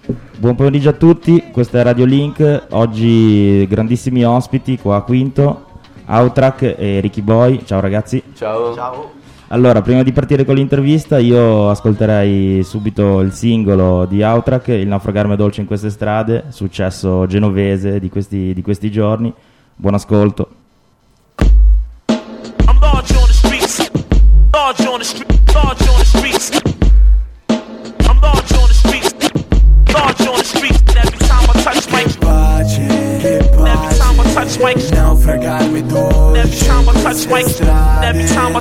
Buon pomeriggio a tutti, questa è Radio Link, oggi grandissimi ospiti qua a Quinto, Outtrack e Ricky Boy. Ciao ragazzi. Ciao. Ciao. Allora, prima di partire con l'intervista io ascolterei subito il singolo di Outtrack, Il naufragarmi è dolce in queste strade, successo genovese di questi giorni. Buon ascolto. I'm large on the streets, large on the streets, large on the streets. I'm large on the streets, large on the streets. Every time I touch my every time I touch my naufragarmi dolce, every time I touch my every time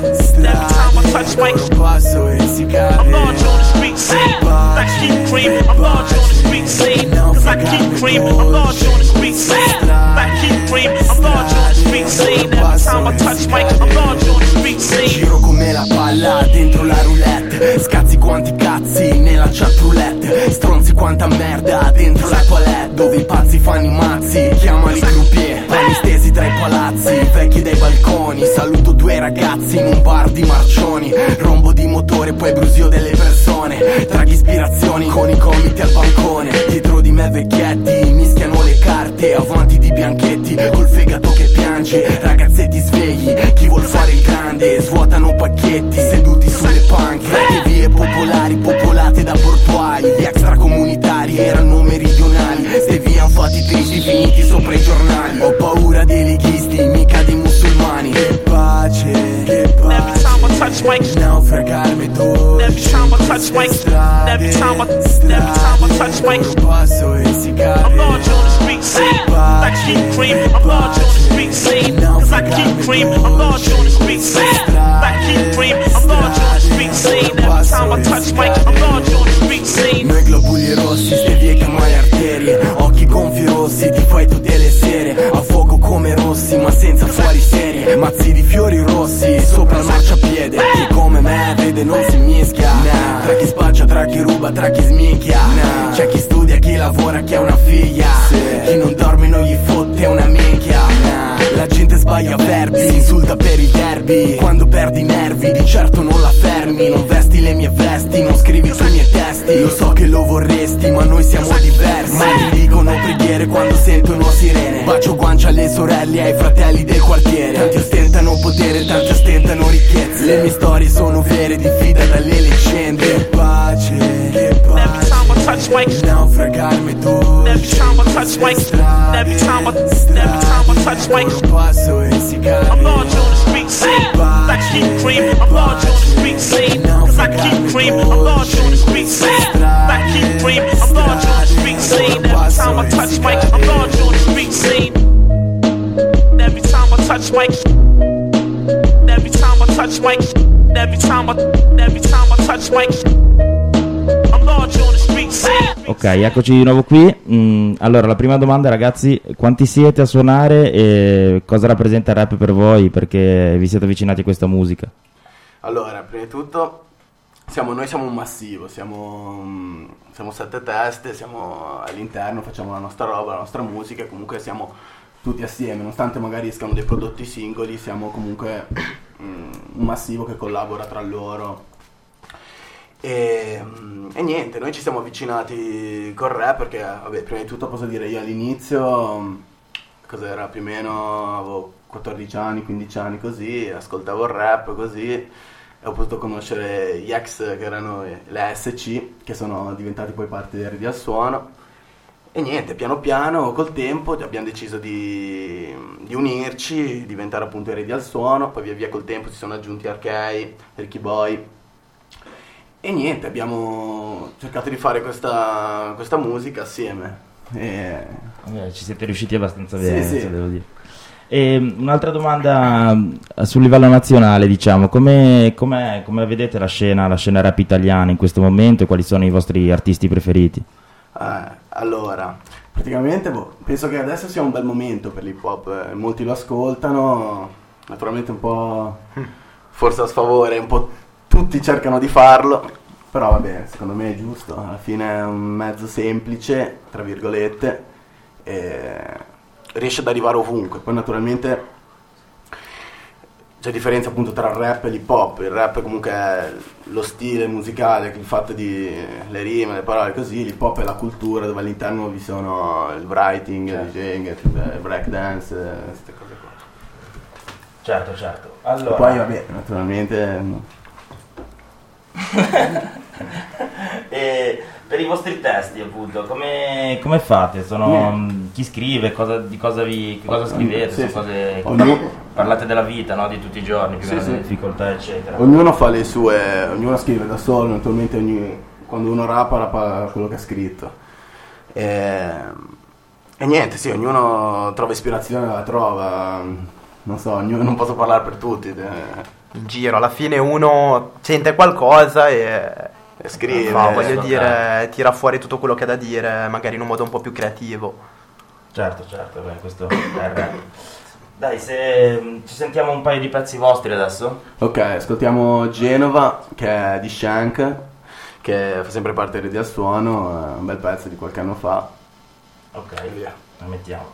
I touch my passo e si I'm large on the streets, scene. I keep creaming. I'm large on the streets, scene. Cause I keep creaming. I'm large on the streets, scene. I keep creaming. I'm large on the streets, scene. Every time I touch my I'm large on the streets, scene. Giro come la palla dentro la roulette, scazzi quanti cazzi nella chat roulette, stronzi quanta merda dentro la toilette, dove i pazzi fanno i mazzi, chiamali croupier, panni stesi tra i palazzi, vecchi dai balconi, saluto due ragazzi in un bar di marcioni, rombo di motore poi brusio delle persone, traghi ispirazioni con i gomiti al bancone, dietro di me vecchietti mischiano le carte, avanti di bianchetti col fegato che piange, ragazzetti svegli, chi vuol fare il grande, svuotano pacchetti seduti sulle panche, le vie popolari popolate da portuali, gli extracomunitari erano meridionali, ste vie han fatti tristi finiti sopra i giornali, ho paura dei leghisti, mica di musulmani, che pace, Every time I touch my naufragarmi dolce, every time I touch my every time I touch my passo e si I'm large on the street scene. I keep creaming. I'm large on the street scene. Cause I keep creaming. I'm large on the street scene. I keep creaming. I'm large on the street scene. Every time I touch my I'm large on the street scene. noi globuli rossi, ste vie che mai arterie, occhi gonfi rossi, ti fai tutte le sere, a fuoco come rossi ma senza fuori serie, mazzi di fiori rossi sopra il marciapiede, chi come me vede non si mischia, tra chi spaccia, tra chi ruba, tra chi sminchia, c'è chi studia, chi lavora, chi ha una figlia, chi non dorme non gli fotte una minchia, la gente sbaglia verbi, si insulta per i derby, quando perdi i nervi di certo non la fermi, non vesti le mie vesti, non scrivi sui miei testi, lo so che lo vorresti ma noi siamo diversi, ma mi dicono preghiere quando sentono sirene, bacio guancia alle sorelle e ai fratelli del quartiere, tanti ostentano potere, tanti ostentano ricchezze, le mie storie sono vere, diffida dalle leggende, che pace, Every time I touch my naufragarmi dolce, every time I touch my every time I touch my passo e si I'm large on the street scene. I keep creaming. I'm large on the street scene. Cause I keep creaming. I'm large on the street scene. I keep creaming. I'm large on the street scene. Every time I touch my I'm large on the street scene. Every time I touch my every time I touch my every time I touch my I'm large on the street scene. Ok, eccoci di nuovo qui. Allora, la prima domanda ragazzi, quanti siete a suonare e cosa rappresenta il rap per voi, perché vi siete avvicinati a questa musica? Allora, prima di tutto noi siamo un massivo, siamo 7 teste, siamo all'interno, facciamo la nostra roba, la nostra musica e comunque siamo tutti assieme, nonostante magari escano dei prodotti singoli, siamo comunque un massivo che collabora tra loro. E niente, noi ci siamo avvicinati col rap perché, vabbè, prima di tutto posso dire io all'inizio, cos'era, più o meno avevo 14 anni, 15 anni così, ascoltavo il rap così e ho potuto conoscere gli ex che erano le SC, che sono diventati poi parte del Radio al Suono e niente, piano piano col tempo abbiamo deciso di unirci, diventare appunto i Radio al Suono, poi via via col tempo si sono aggiunti Archei, Ricky Boy. E niente, abbiamo cercato di fare questa musica assieme. Ci siete riusciti abbastanza bene, sì. devo dire. E un'altra domanda sul livello nazionale, diciamo, come vedete la scena rap italiana in questo momento e quali sono i vostri artisti preferiti? Allora, praticamente penso che adesso sia un bel momento per l'hip hop, molti lo ascoltano, naturalmente un po' forse a sfavore, un po' tutti cercano di farlo, però vabbè, secondo me è giusto, alla fine è un mezzo semplice, tra virgolette, e riesce ad arrivare ovunque. Poi naturalmente c'è differenza appunto tra il rap e l'hip hop. Il rap comunque è lo stile musicale, il fatto di le rime, le parole così. L'hip hop è la cultura dove all'interno vi sono il writing, il DJing, il breakdance, queste cose qua. Certo. Allora... Poi vabbè, naturalmente... E per i vostri testi appunto come fate? Chi scrive? Che cosa scrivete? Sì, Cose... Ognuno... Parlate della vita, no? Di tutti i giorni, più o meno delle difficoltà eccetera. Ognuno fa le sue, ognuno scrive da solo, naturalmente quando uno rappa quello che ha scritto. E niente, sì, ognuno trova ispirazione, la trova, non so, non posso parlare per tutti. In giro, alla fine uno sente qualcosa e scrive, voglio dire, tira fuori tutto quello che ha da dire, magari in un modo un po' più creativo. Certo, beh, questo è il rap. Dai, se ci sentiamo un paio di pezzi vostri adesso. Ok, ascoltiamo Genova, che è di Shank, che fa sempre parte di Al Suono, un bel pezzo di qualche anno fa. Ok, via, la mettiamo.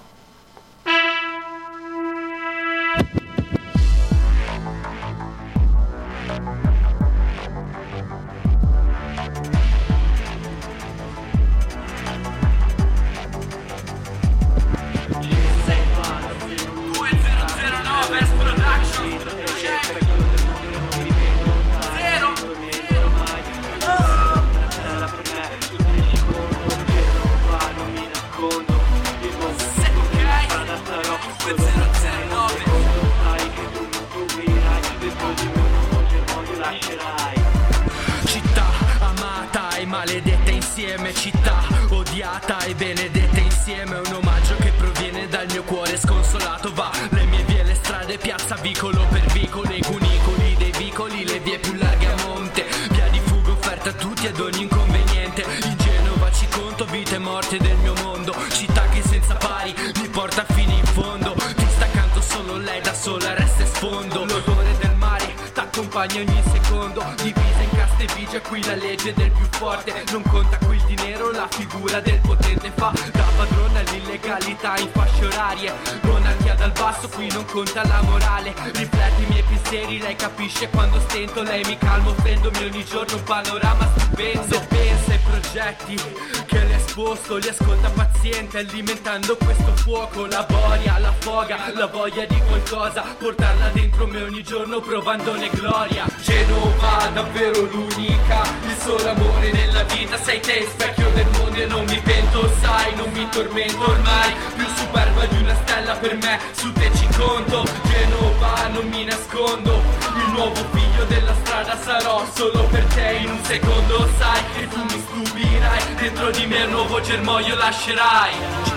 Città amata e maledetta insieme, città odiata e benedetta insieme. Un omaggio che proviene dal mio cuore sconsolato. Va le mie vie, le strade, piazza, vicolo per vicolo, i cunicoli dei vicoli, le vie più larghe a monte, via di fuga offerta a tutti ad ogni inconveniente. In Genova ci conto vite e morte del mio mondo, città che senza pari mi porta fino in fondo. Ti sta accanto solo lei, da sola resta e sfondo. L'odore del mare t'accompagna ogni secondo, divisa in caste vigia, qui la legge del più forte. Non conta qui il dinero, la figura del potente fa da padrona l'illegalità in fasce orarie. Monarchia dal basso, qui non conta la morale. Rifletti i miei pensieri, lei capisce quando stento. Lei mi calma offrendomi ogni giorno un panorama stupendo. Se pensa ai progetti che le ha esposto, li ascolta paziente, alimentando questo fuoco. La boria, la foga, la voglia di qualcosa, portarla dentro me ogni giorno provandone gloria. Genova, davvero l'unica, il solo amore nella vita. Sei te, specchio del mondo e non mi pento, sai, non mi tormento ormai. Più superba di una stella per me, su te ci conto. Genova, non mi nascondo, il nuovo figlio della strada sarò solo per te in un secondo. Sai che tu mi stupirai, dentro di me un nuovo germoglio lascerai.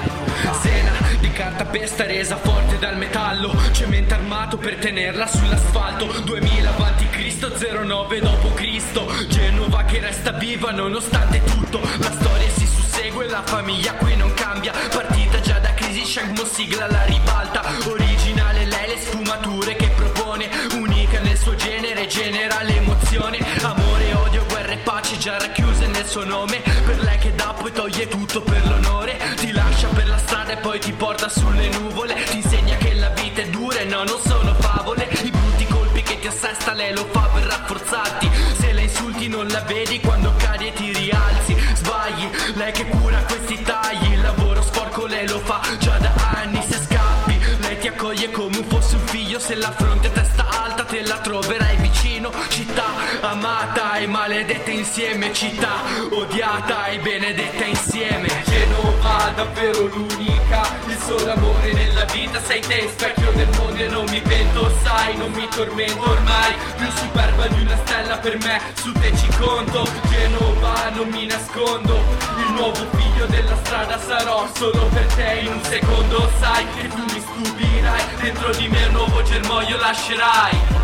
Sena di carta pesta resa forte dal metallo, cemento armato per tenerla sull'asfalto. 2000 avanti Cristo, 09 dopo Cristo. Genova che resta viva nonostante tutto. La storia si sussegue, la famiglia qui non cambia. Partita già da crisi, Shank sigla la ribalta. Originale lei, le sfumature che propone, unica nel suo genere, genera l'emozione. Amore, odio, guerra e pace già racchiuse nel suo nome. Per lei che dà poi toglie tutto per l'onore. Ti lascia per la strada e poi ti porta sulle nuvole. Ti insegna che la vita è dura e no, non sono favole. I brutti colpi che ti assesta lei lo fa per rafforzarti. Se la insulti non la vedi quando cadi e ti rialzi. Sbagli, lei che cura questi tagli. Il lavoro sporco lei lo fa già da anni. Se scappi lei ti accoglie come fosse un figlio. Se la fronte testa alta te la troverai vicino. Città amata e maledetta insieme, città odiata e benedetta insieme. Genova, davvero l'unica, il solo amore nella vita. Sei te, specchio del mondo e non mi pento, sai, non mi tormento ormai. Più superba di una stella per me, su te ci conto. Genova, non mi nascondo, il nuovo figlio della strada sarò solo per te in un secondo. Sai che tu mi stupirai, dentro di me un nuovo germoglio lascerai.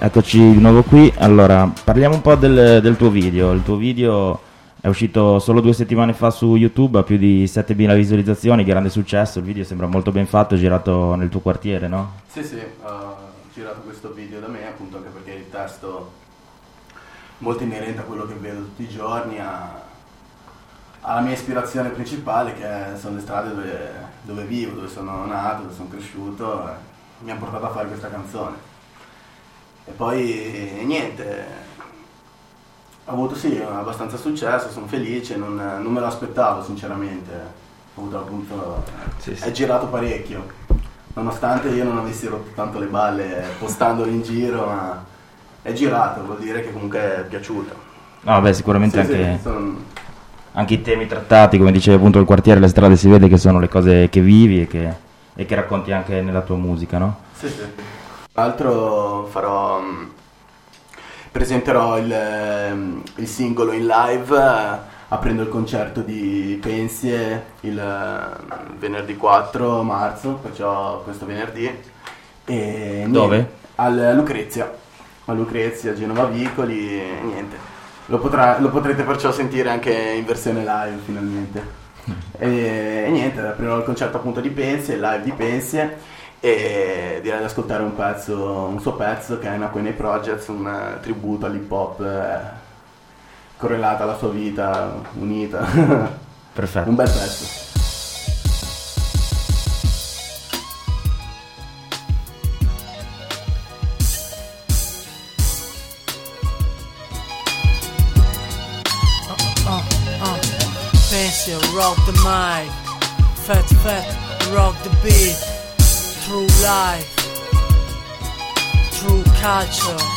Eccoci di nuovo qui. Allora, parliamo un po' del tuo video. Il tuo video è uscito solo 2 settimane fa su YouTube, ha più di 7.000 visualizzazioni, grande successo. Il video sembra molto ben fatto, è girato nel tuo quartiere, no? Sì, ho girato questo video da me, appunto, anche perché il testo molto inerente a quello che vedo tutti i giorni, alla mia ispirazione principale, che sono le strade dove vivo, dove sono nato, dove sono cresciuto, mi ha portato a fare questa canzone. E poi niente, ho avuto abbastanza successo, sono felice, non me lo aspettavo sinceramente. Ho avuto appunto, è girato parecchio, nonostante io non avessi rotto tanto le balle postandolo in giro, ma è girato, vuol dire che comunque è piaciuto. No, beh, sicuramente anche i temi trattati, come dicevi appunto il quartiere, le strade, si vede che sono le cose che vivi e che racconti anche nella tua musica, no? Sì. Tra l'altro presenterò il singolo in live aprendo il concerto di Pensie il venerdì 4 marzo, perciò questo venerdì. E dove? A Lucrezia, Genova Vicoli, e niente. Lo potrete perciò sentire anche in versione live finalmente. E niente, aprirò il concerto appunto di Pensie, il live di Pensie, e direi di ascoltare un suo pezzo che è Nacque nei Projects, un tributo all'hip hop correlata alla sua vita unita. Perfetto. Un bel pezzo. Pensie, rock the mic, fat, rock the beat, true life, true culture.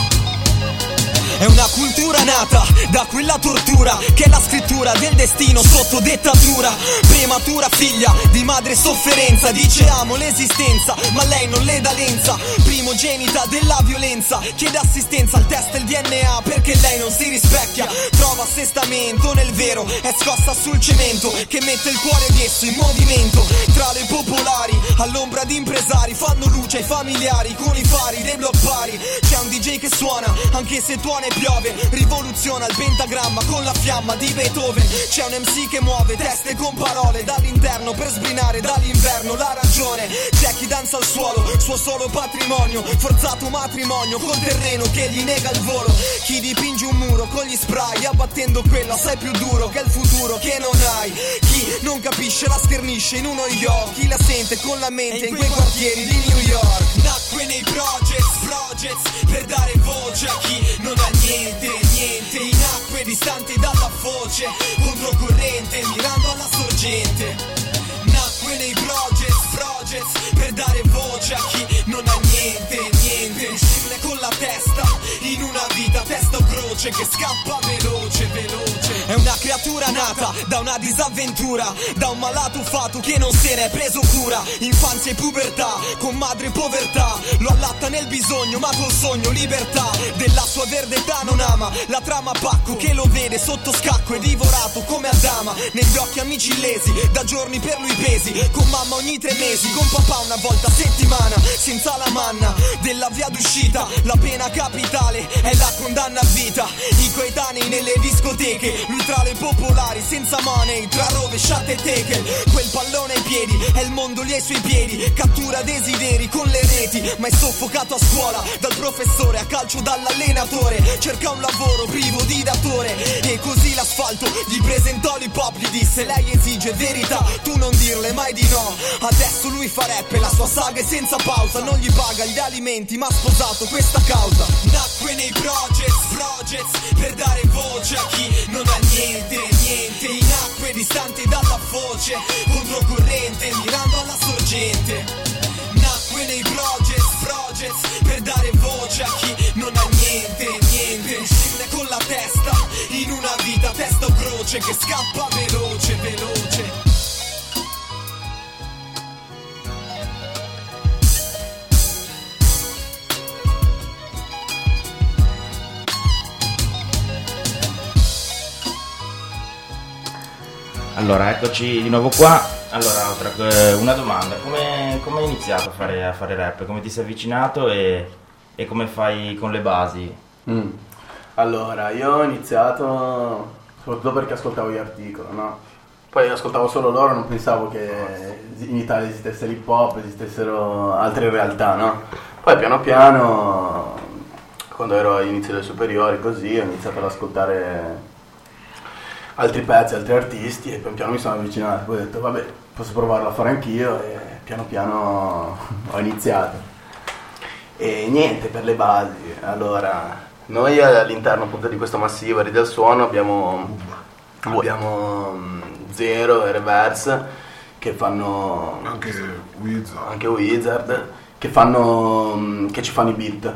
È una cultura nata da quella tortura che è la scrittura del destino sotto dettatura. Prematura figlia di madre sofferenza, dice amo l'esistenza ma lei non le dà lenza. Primogenita della violenza, chiede assistenza al test del DNA perché lei non si rispecchia. Trova assestamento nel vero, è scossa sul cemento che mette il cuore di esso in movimento. Tra le popolari, all'ombra di impresari, fanno luce ai familiari con i fari dei block party. C'è un DJ che suona anche se tuona e piove, rivoluziona il pentagramma con la fiamma di Beethoven. C'è un MC che muove teste con parole dall'interno per sbrinare dall'inverno la ragione. C'è chi danza al suolo, suo solo patrimonio, forzato matrimonio col terreno che gli nega il volo. Chi dipinge un muro con gli spray abbattendo quello assai più duro che è il futuro che non hai. Chi non capisce la schernisce in uno yo, chi la sente con la mente in quei quartieri di New York. Nacque nei projects per dare voce a chi non ha niente, in acque distanti dalla foce, controcorrente mirando alla sorgente. Nacque nei projects per dare voce a chi non ha niente, uscirne con la testa in una vita, testa o croce che scappa veloce. È una creatura nata da una disavventura, da un malato fato che non se ne è preso cura. Infanzia e pubertà, con madre e povertà, lo allatta nel bisogno ma col sogno libertà. Della sua verde età non ama la trama pacco che lo vede sotto scacco e divorato come Adama. Negli occhi amici illesi, da giorni per lui pesi, con mamma ogni 3 mesi, con papà una volta a settimana, senza la manna della via d'uscita. La pena capitale è la condanna a vita, i coetanei nelle discoteche, lui tra le popolari senza money, tra rovesciate e teche. Quel pallone ai piedi, è il mondo lì ai suoi piedi, cattura desideri con le reti, ma è soffocato a scuola dal professore, a calcio dall'allenatore. Cerca un lavoro privo di datore e così l'asfalto gli presentò l'hip hop, gli disse lei esige verità, tu non dirle mai di no. Adesso lui fa rap e la sua saga è senza pausa, non gli paga gli alimenti ma ha sposato questa causa. Nacque nei projects per dare voce a chi non ha niente, in acque distanti dalla foce, controcorrente mirando alla sorgente. Nacque nei projects per dare voce a chi non ha niente, uscirne con la testa in una vita, testa o croce che scappa veloce. Allora, eccoci di nuovo qua. Allora, una domanda: come hai iniziato a fare rap? Come ti sei avvicinato e e come fai con le basi? Allora, io ho iniziato soprattutto perché ascoltavo gli articoli, no? Poi ascoltavo solo loro, non pensavo che in Italia esistesse l'hip hop, esistessero altre realtà, no? Poi piano piano, quando ero all'inizio delle superiori, così, ho iniziato ad ascoltare altri pezzi, altri artisti, e pian piano mi sono avvicinato. Poi ho detto, vabbè, posso provarlo a fare anch'io, e piano piano ho iniziato. E niente, per le basi, allora, noi all'interno appunto di questo massivo Eredi al Suono abbiamo Zero e Reverse, che fanno anche Wizard, che ci fanno i beat,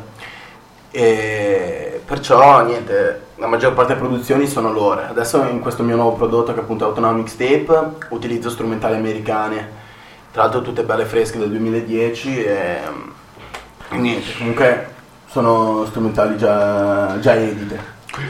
e perciò niente, la maggior parte delle produzioni sono loro. Adesso in questo mio nuovo prodotto, che è appunto Autonomic Tape, utilizzo strumentali americane, tra l'altro tutte belle fresche del 2010, e niente, comunque sono strumentali già edite.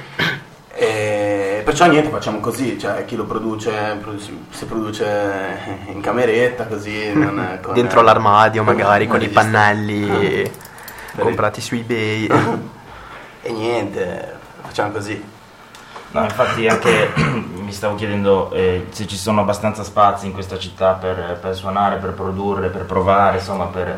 E perciò niente, facciamo così, cioè chi lo produce si produce in cameretta, così dentro l'armadio magari con i regista. pannelli comprati su eBay. E niente, facciamo così. No, infatti anche mi stavo chiedendo se ci sono abbastanza spazi in questa città per suonare, per produrre, per provare, insomma per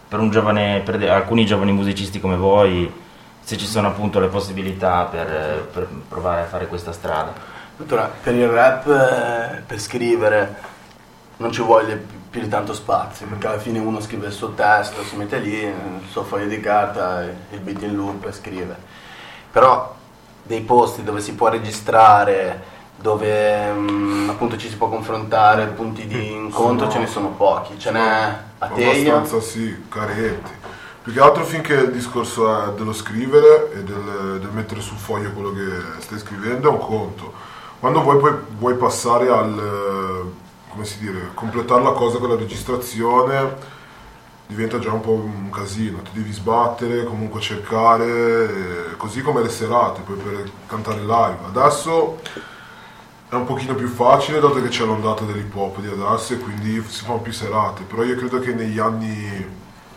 alcuni giovani musicisti come voi, se ci sono appunto le possibilità per provare a fare questa strada. Per il rap, per scrivere, non ci vuole più di tanto spazio, perché alla fine uno scrive il suo testo, si mette lì, il suo foglio di carta, il beat in loop e scrive. Però dei posti dove si può registrare, dove appunto ci si può confrontare, punti di incontro, ce ne sono pochi. Ce n'è a Teglia. Abbastanza sì, caretti. Più che altro finché il discorso è dello scrivere e del mettere sul foglio quello che stai scrivendo è un conto. Quando vuoi passare come si dire, completare la cosa con la registrazione, diventa già un po' un casino, ti devi sbattere, comunque cercare, così come le serate, poi per cantare live. Adesso è un pochino più facile, dato che c'è l'ondata dell'hip hop di adesso, e quindi si fanno più serate, però io credo che negli anni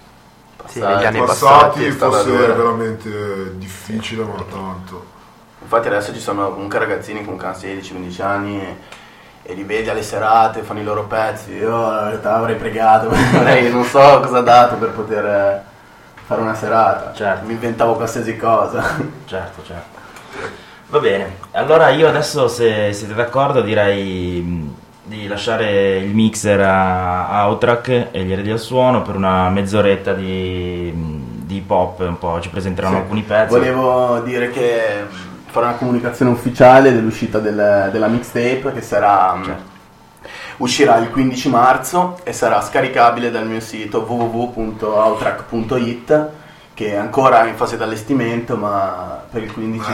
passati fosse veramente difficile, ma tanto. Infatti adesso ci sono comunque ragazzini che comunque hanno 16-15 anni e li vedi alle serate, fanno i loro pezzi. Io in realtà avrei pregato, non so cosa ha dato per poter fare una serata. Certo. Mi inventavo qualsiasi cosa. Certo. Va bene, allora io adesso, se siete d'accordo, direi di lasciare il mixer a Outrack e gli Eredi al Suono per una mezz'oretta di hip hop, un po' ci presenteranno alcuni pezzi. Volevo dire che farò una comunicazione ufficiale dell'uscita della mixtape, che uscirà il 15 marzo e sarà scaricabile dal mio sito www.outrack.it, che è ancora in fase di allestimento, ma per il 15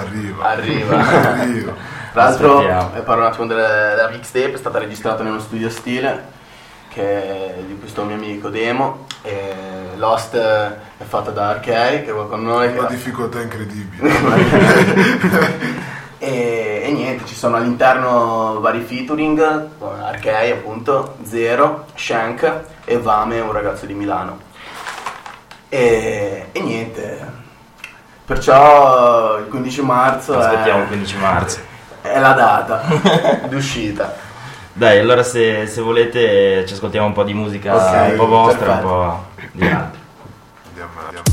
arriva. Tra l'altro, parlo un attimo della mixtape, è stata registrata nello studio Stile, di cui sto mio amico Demo, e l'host è fatta da Archei, che è con noi. Una difficoltà incredibile. e niente, ci sono all'interno vari featuring, con Archei appunto, Zero, Shank e Vame, un ragazzo di Milano. E niente, perciò il 15 marzo aspettiamo il 15 marzo è la data d'uscita. Dai, allora se volete ci ascoltiamo un po' di musica, un po' vostra, perfetto. Un po' di altri. Andiamo.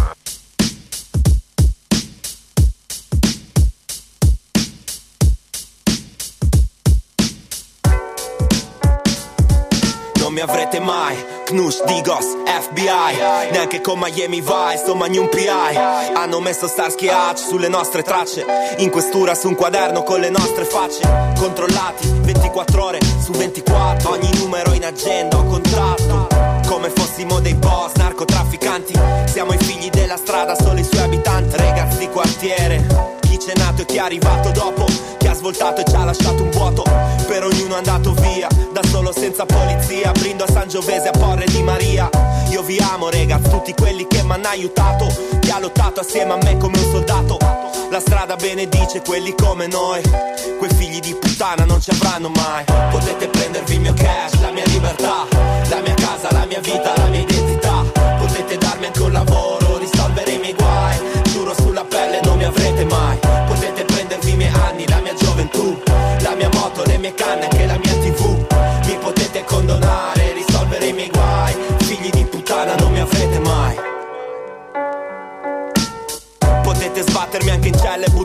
Non mi avrete mai, Knush, Digos, FBI, neanche con Miami Vice o Magnum PI. Hanno messo Starsky Hutch sulle nostre tracce, in questura su un quaderno con le nostre facce. Controllati 24 ore su 24, ogni numero in agenda o contratto, come fossimo dei boss narcotrafficanti. Siamo i figli della strada, solo i suoi abitanti, ragazzi di quartiere. Chi c'è nato e chi è arrivato dopo, chi ha svoltato e ci ha lasciato un vuoto. Per ognuno è andato via, da solo senza polizia. Brindo a Sangiovese, a Porre di Maria. Io vi amo ragazzi, tutti quelli che m'hanno aiutato, chi ha lottato assieme a me come un soldato. La strada benedice quelli come noi, quei figli di puttana non ci avranno mai. Potete prendervi il mio cash, la mia libertà, la mia casa, la mia vita, la mia identità. Potete darmi anche un lavoro, risolvere i miei guai.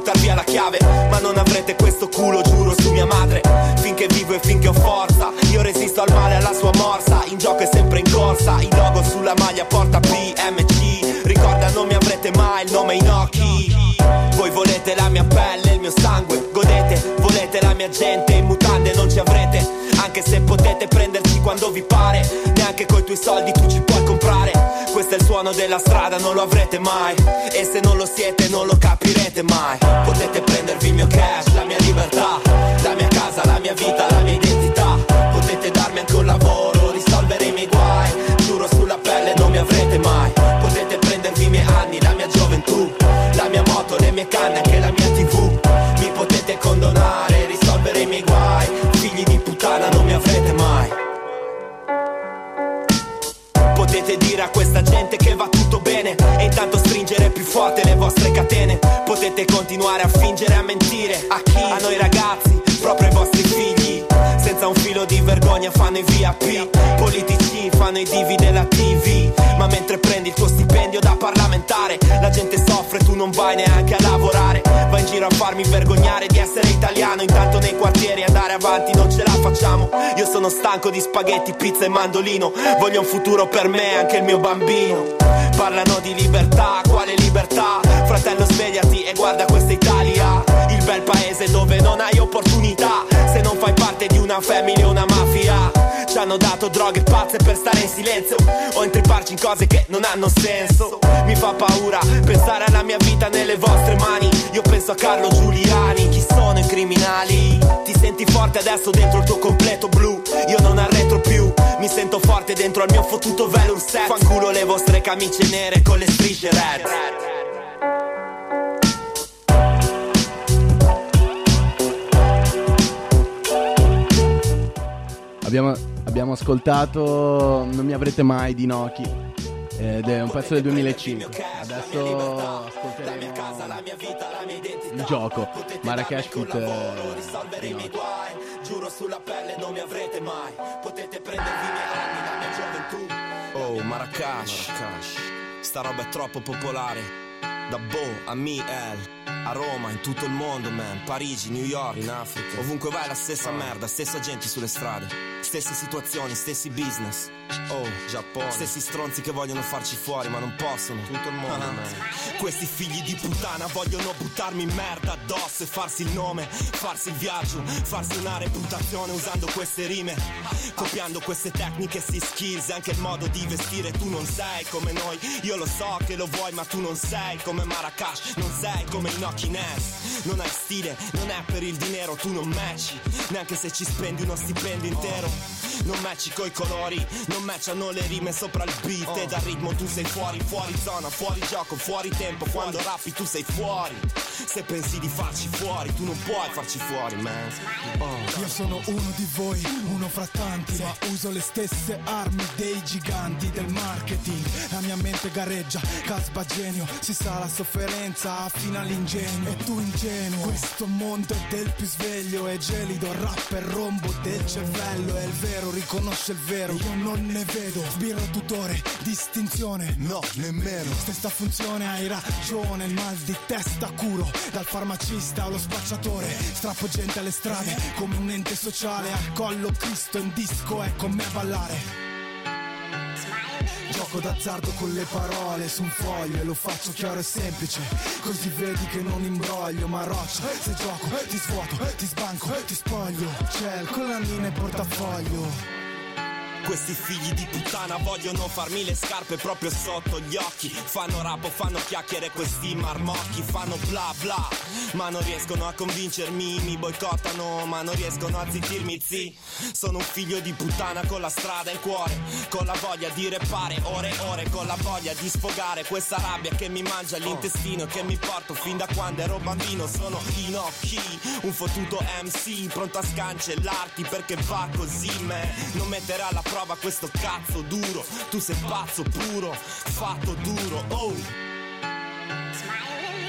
buttar via la chiave. Ma non avrete questo culo, giuro su mia madre. Finché vivo e finché ho forza, io resisto al male, alla sua morsa. In gioco è sempre in corsa, il logo sulla maglia porta BMC. Ricorda, non mi avrete mai, il nome in occhi. Voi volete la mia pelle, il mio sangue, godete, volete la mia gente, in mutande non ci avrete. Anche se potete prenderci quando vi pare, neanche coi tuoi soldi tu ci puoi comprare. Questo è il suono della strada, non lo avrete mai. E se non lo siete non lo capirete mai. Potete prendervi il mio cash, la mia libertà, la mia casa, la mia vita, la mia identità. Potete darmi anche un lavoro, risolvere i miei guai. Giuro sulla pelle non mi avrete mai. Potete prendervi i miei anni, la mia gioventù, la mia moto, le mie canne, anche la mia TV. Mi potete condonare, risolvere i miei guai. Figli di puttana non mi avrete mai. Potete dire a questa gente che va tutto bene e intanto stringere più forte le vostre catene. Potete continuare a fingere, a mentire. A chi? A noi ragazzi, proprio ai vostri figli. Senza un filo di vergogna fanno i VIP. Politici fanno i divi della TV. Ma mentre prendi il tuo stipendio da parlamentare, la gente soffre, tu non vai neanche a lavorare. Vai in giro a farmi vergognare di essere italiano. Intanto nei quartieri andare avanti non ce la facciamo. Io sono stanco di spaghetti, pizza e mandolino. Voglio un futuro per me, anche il mio bambino. Parlano di libertà, quale libertà? Fratello svegliati e guarda questa Italia. Il bel paese dove non hai opportunità. Se non fai parte di una famiglia o una mafia. Ci hanno dato droghe pazze per stare in silenzio o intripparci in cose che non hanno senso. Mi fa paura pensare alla mia vita nelle vostre mani. Io penso a Carlo Giuliani. Chi sono i criminali? Ti senti forte adesso dentro il tuo completo blu. Io non arretro più, mi sento forte dentro al mio fottuto velour set. Fanculo le vostre camicie nere con le strisce red. Abbiamo ascoltato Non mi avrete mai di Noki ed è un pezzo del 2005. Adesso ascolteremo il gioco Marrakesh feat. Giuro sulla pelle non mi avrete mai. Potete prendervi i miei anni, la mia gioventù. Oh Marrakesh, sta roba è troppo popolare. Da Bo a Miel, a Roma, in tutto il mondo, man. Parigi, New York, in Africa. Ovunque vai la stessa merda, stessa gente sulle strade. Stesse situazioni, stessi business. Oh, Giappone. Stessi stronzi che vogliono farci fuori ma non possono. Tutto il mondo, man. Questi figli di puttana vogliono buttarmi merda addosso e farsi il nome, farsi il viaggio, farsi una reputazione usando queste rime, copiando queste tecniche, sti skills, anche il modo di vestire. Tu non sei come noi, io lo so che lo vuoi ma tu non sei come Marrakesh, non sei come i Noki Ness. Non hai stile, non è per il dinero, tu non matchi, neanche se ci spendi uno stipendio intero. Non matchi coi colori, non matchano le rime sopra il beat. E dal ritmo tu sei fuori, fuori zona, fuori gioco, fuori tempo. Quando rappi tu sei fuori. Se pensi di farci fuori, tu non puoi farci fuori, man. Io sono uno di voi, uno fra tanti, ma uso le stesse armi dei giganti del marketing. La mia mente gareggia, casba genio, si sa la sofferenza affina l'ingegno. E tu ingenuo, questo mondo è del più sveglio e gelido, rapper rombo del cervello. È il vero, riconosce il vero, io non ne vedo. Sbirro tutore, distinzione, no, nemmeno. Stessa funzione, hai ragione, il mal di testa curo. Dal farmacista allo spacciatore, strappo gente alle strade come un ente sociale. Al collo Cristo in disco è con me a ballare. Gioco d'azzardo con le parole su un foglio e lo faccio chiaro e semplice, così vedi che non imbroglio ma roccia. Se gioco ti svuoto, ti sbanco, ti spoglio. C'è il collanino e portafoglio. Questi figli di puttana vogliono farmi le scarpe proprio sotto gli occhi. Fanno rap o fanno chiacchiere questi marmocchi. Fanno bla bla ma non riescono a convincermi. Mi boicottano ma non riescono a zittirmi, zi. Sono un figlio di puttana con la strada in cuore, con la voglia di repare ore e ore, con la voglia di sfogare questa rabbia che mi mangia l'intestino e che mi porto fin da quando ero bambino. Sono Inoki, un fottuto MC pronto a scancellarti perché va così, man. Non metterà alla prova questo cazzo duro. Tu sei pazzo puro, fatto duro, oh.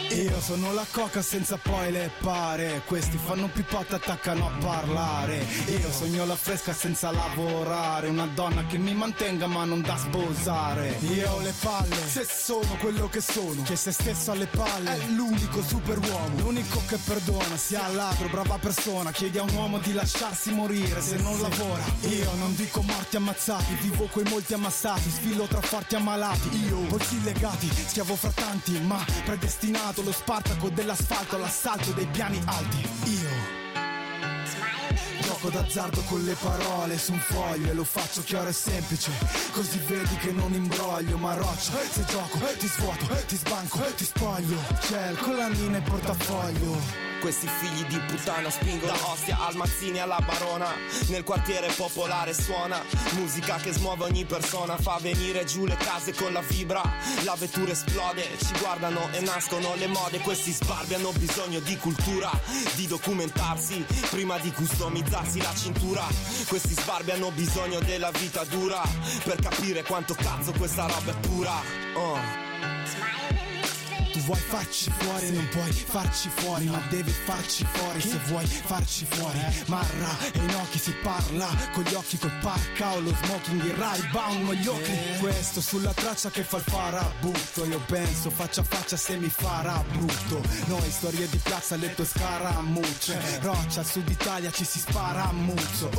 Io sono la coca senza poi le pare. Questi fanno pipote, attaccano a parlare. Io sogno la fresca senza lavorare. Una donna che mi mantenga ma non da sposare. Io ho le palle, se sono quello che sono, che se stesso alle palle è l'unico superuomo. L'unico che perdona, sia ladro, brava persona. Chiedi a un uomo di lasciarsi morire se non lavora. Io non dico morti ammazzati, vivo coi molti ammassati. Sfilo tra forti ammalati. Io polsi legati, schiavo fra tanti, ma predestinato. Lo Spartaco dell'asfalto, l'assalto dei piani alti. Io gioco d'azzardo con le parole su un foglio e lo faccio chiaro e semplice, così vedi che non imbroglio ma roccia. Se gioco ti svuoto, ti sbanco, ti spoglio. C'è il collandino e il portafoglio. Questi figli di puttana spingono da Ostia al Mazzini alla Barona. Nel quartiere popolare suona musica che smuove ogni persona, fa venire giù le case con la fibra. La vettura esplode, ci guardano e nascono le mode. Questi sbarbi hanno bisogno di cultura, di documentarsi prima di customizzarsi la cintura. Questi sbarbi hanno bisogno della vita dura per capire quanto cazzo questa roba è pura. Tu vuoi farci fuori, non puoi farci fuori, ma devi farci fuori se vuoi farci fuori. Marra e in occhi si parla, con gli occhi col parca o lo smoking, il Ray-Ban o gli occhi. Questo sulla traccia che fa il farabutto. Io penso faccia a faccia se mi farà brutto. Noi storie di piazza, le tue scaramucce. Roccia, al sud Italia ci si spara a muzzo.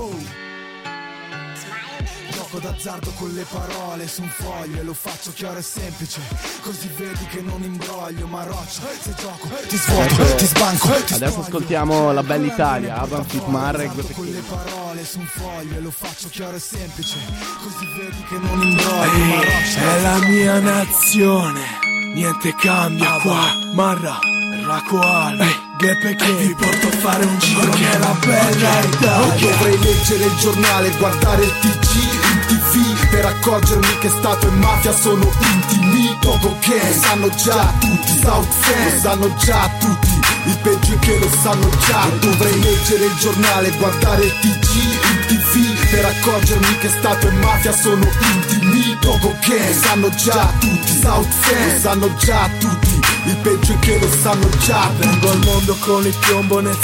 Gioco d'azzardo con le parole su un foglio e lo faccio chiaro e semplice, così vedi che non imbroglio ma roccia. Se gioco ti svuoto, ti sbanco, ti Adesso ascoltiamo La Bella Italia, Avan Fit Marre. con le parole su un foglio e lo faccio chiaro e semplice, così vedi che non imbroglio ma roccia. È la mia nazione, niente cambia qua. Marra, Racoal, Gheppe che vi porto a fare un giro che è la bella Italia. Dovrei leggere il giornale, guardare il TG in TV per accorgermi che Stato e mafia sono intimi. Poco che lo sanno già tutti, Southside lo sanno già tutti, il peggio è che lo sanno già. Dovrei leggere il giornale, guardare il TG in TV per accorgermi che Stato e mafia sono intimi. Poco che lo sanno già tutti, Southside lo sanno già tutti, il peggio è che lo sanno già. Vengo al mondo con il piombo nel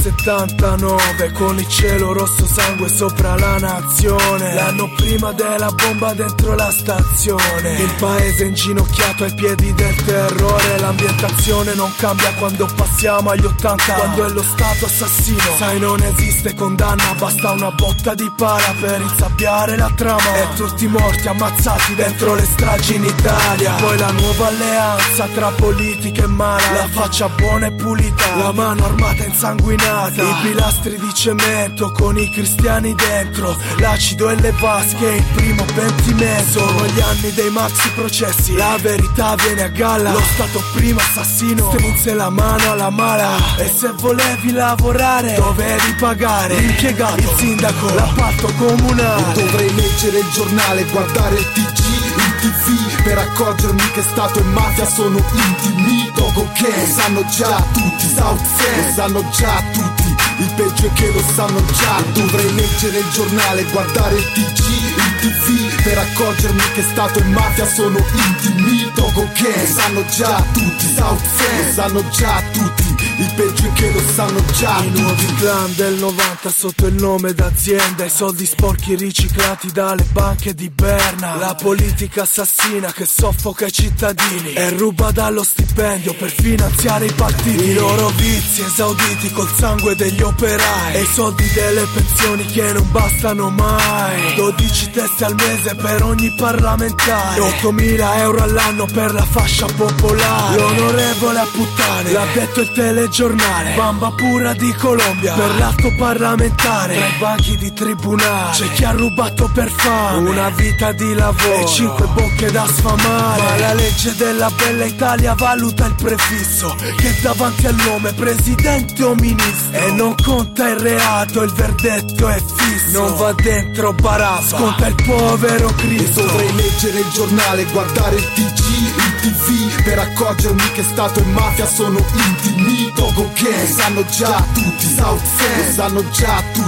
79, con il cielo rosso sangue sopra la nazione. L'anno prima della bomba dentro la stazione, il paese inginocchiato ai piedi del terrore. L'ambientazione non cambia quando passiamo agli 80, quando è lo stato assassino. Sai, non esiste condanna, basta una botta di pala per insabbiare la trama. E tutti morti ammazzati dentro le stragi in Italia. Poi la nuova alleanza tra politica e mala, la faccia buona e pulita, la mano armata insanguinata, i pilastri di cemento con i cristiani dentro, l'acido e le vasche, il primo pentimento. Sono gli anni dei maxi processi, la verità viene a galla. Lo stato primo assassino strinse la mano alla mala, e se volevi lavorare dovevi pagare l'impiegato, il sindaco, l'appalto comunale. Dovrei leggere il giornale, guardare il TG in TV per accorgermi che Stato e mafia sono intimi. Poco che lo sanno già tutti, Southside lo sanno già tutti, il peggio è che lo sanno già. Dovrei leggere il giornale, guardare il TG in TV per accorgermi che Stato e mafia sono intimi. Poco che lo sanno già tutti, Southside lo sanno già tutti, il peggio è che lo sanno già. I nuovi clan del 90 sotto il nome d'azienda, i soldi sporchi riciclati dalle banche di Berna, la politica assassina che soffoca i cittadini e ruba dallo stipendio per finanziare i partiti. I loro vizi esauditi col sangue degli operai e i soldi delle pensioni che non bastano mai. 12 teste al mese per ogni parlamentare, 8.000 euro all'anno per la fascia popolare. L'onorevole a puttane, l'ha detto il telegiornale, bamba pura di Colombia per l'atto parlamentare. Tra i banchi di tribunale c'è chi ha rubato per fame, una vita di lavoro e 5 bocche da sfamare. Ma la legge della bella Italia valuta il prefisso che davanti al nome presidente o ministro, e non conta il reato, il verdetto è fisso. Non va dentro Barabba, sconta il povero Cristo. Dovrei leggere il giornale, guardare il TG in TV per accorgermi che Stato e mafia sono intimi. Poco che lo sanno già tutti, Southside lo sanno già tutti,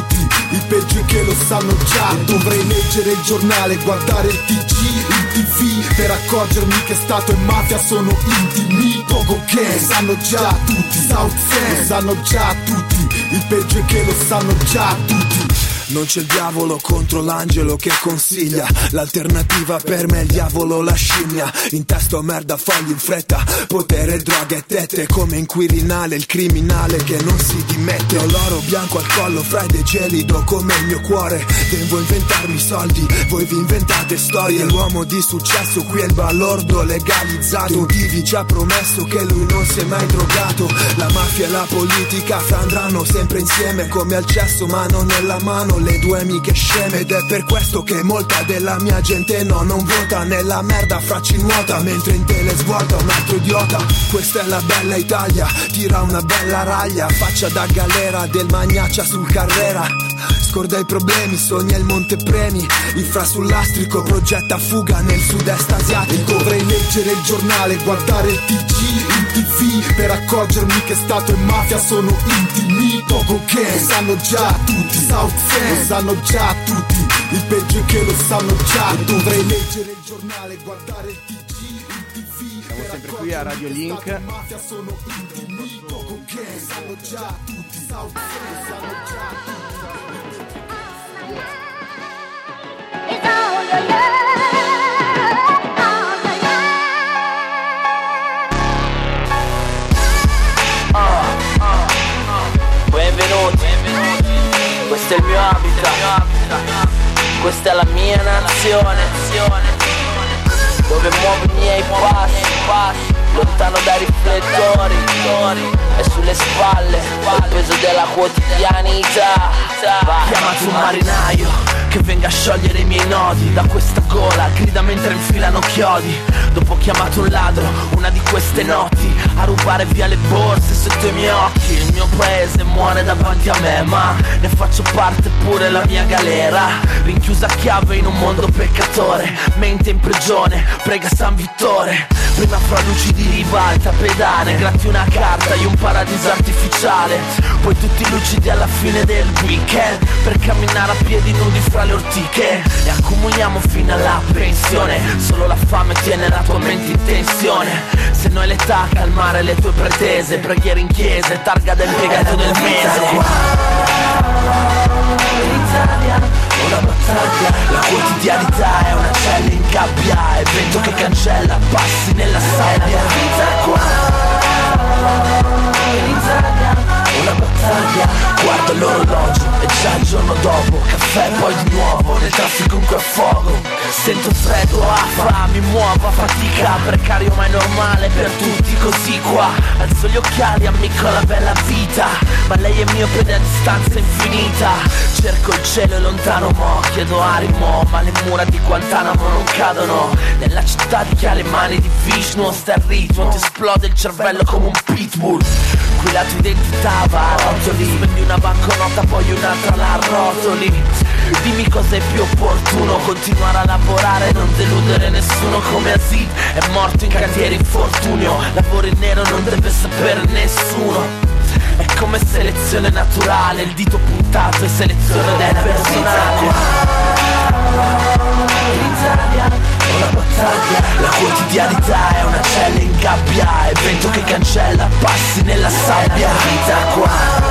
il peggio è che lo sanno già. Dovrei leggere il giornale, guardare il TG, il TV, per accorgermi che Stato e mafia sono intimi. Poco che lo sanno già tutti, South Sense lo sanno già tutti, il peggio è che lo sanno già tutti. Non c'è il diavolo contro l'angelo che consiglia, l'alternativa per me è il diavolo, la scimmia. In testo merda, fogli in fretta, potere, droga e tette, come in Quirinale il criminale che non si dimette. Ho l'oro bianco al collo, freddo e gelido come il mio cuore. Devo inventarmi soldi, voi vi inventate storie. L'uomo di successo qui è il balordo legalizzato. Divi ci ha promesso che lui non si è mai drogato. La mafia e la politica andranno sempre insieme come al cesso, mano nella mano, le due amiche sceme. Ed è per questo che molta della mia gente non vota, nella merda fracci nuota, mentre in tele svuota un altro idiota. Questa è la bella Italia, tira una bella raglia, faccia da galera del Magnaccia sul Carrera. Scorda i problemi, sogna il monte premi, il fra sull'astrico progetta fuga nel sud-est asiatico. Dovrei leggere il giornale, guardare il TG, il TV, per accorgermi che Stato e mafia sono intimi. Poco che lo sanno già tutti, South Sense lo sanno già tutti, il peggio è che lo sanno già. Dovrei leggere il giornale, guardare il TG, il TV. Siamo sempre qui a Radio Link. Mafia sono intimi. Poco che lo sanno già tutti, South Sense lo sanno già tutti. Benvenuti, questo è il mio habitat, questa è la mia nazione, dove muovo i miei passi, lontano dai riflettori, e sulle spalle il peso della quotidianità. Chiamati un marinaio che venga a sciogliere i miei nodi, da questa gola grida mentre infilano chiodi. Dopo ho chiamato un ladro una di queste notti a rubare via le borse sotto i miei occhi. Il mio paese muore davanti a me, ma ne faccio parte pure la mia galera, rinchiusa a chiave in un mondo peccatore, mente in prigione, prega San Vittore. Prima fra luci di ribalta, pedane, gratti una carta e un paradiso artificiale, poi tutti lucidi alla fine del weekend, per camminare a piedi nudi fra le ortiche, e accumuliamo fino alla pensione. Solo la fame tiene la tua mente in tensione, se no è l'età a calmare le tue pretese, preghiere in chiesa e targa del impiegato del mese. L'Italia una battaglia, la quotidianità è una cella in gabbia, è vento che cancella passi nella sabbia. Vita qua in Italia, una battaglia, guardo l'orologio e già il giorno dopo, caffè poi di nuovo nel traffico in quel fuoco. Sento freddo, affa, mi muovo a fatica, precario ma è normale per tutti così qua. Alzo gli occhiali, ammicco la bella vita, ma lei è miope a distanza infinita. Cerco il cielo e lontano mo, chiedo Arimo, ma le mura di Guantanamo non cadono. Nella città di chi ha le mani di Vishnu, sta il ritmo, ti esplode il cervello come un pitbull. Qui la tua identità va a rotoli, spendi una banconota poi un'altra la rotoli. Dimmi cos'è più opportuno, continuare a lavorare, non deludere nessuno come Aziz, è morto in cantiere infortunio. Lavoro in nero non deve sapere nessuno, è come selezione naturale, il dito puntato è selezione del personale. In Italia una battaglia, la quotidianità è una cella in gabbia, è vento che cancella passi nella sabbia. Vita qua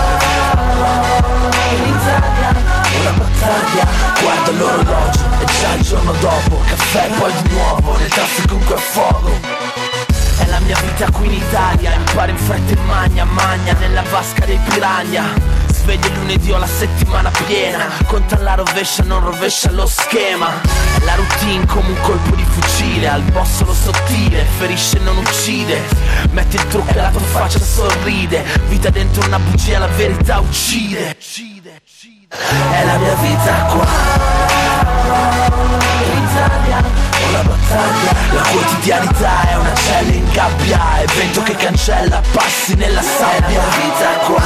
in Italia, una battaglia, guardo l'orologio e già il giorno dopo, caffè poi di nuovo nel traffico in quel fuoco. È la mia vita qui in Italia, imparo in fretta e magna nella vasca dei piranha. Sveglio il lunedì ho la settimana piena, conta alla rovescia, non rovescia lo schema. È la routine come un colpo di fucile, al boss lo sottile, ferisce e non uccide. Metti il trucco e la tua faccia sorride, vita dentro una bugia, la verità uccide. È la mia vita qua in Italia, una battaglia, la quotidianità è una cella in gabbia, è vento che cancella passi nella sabbia. È la mia vita qua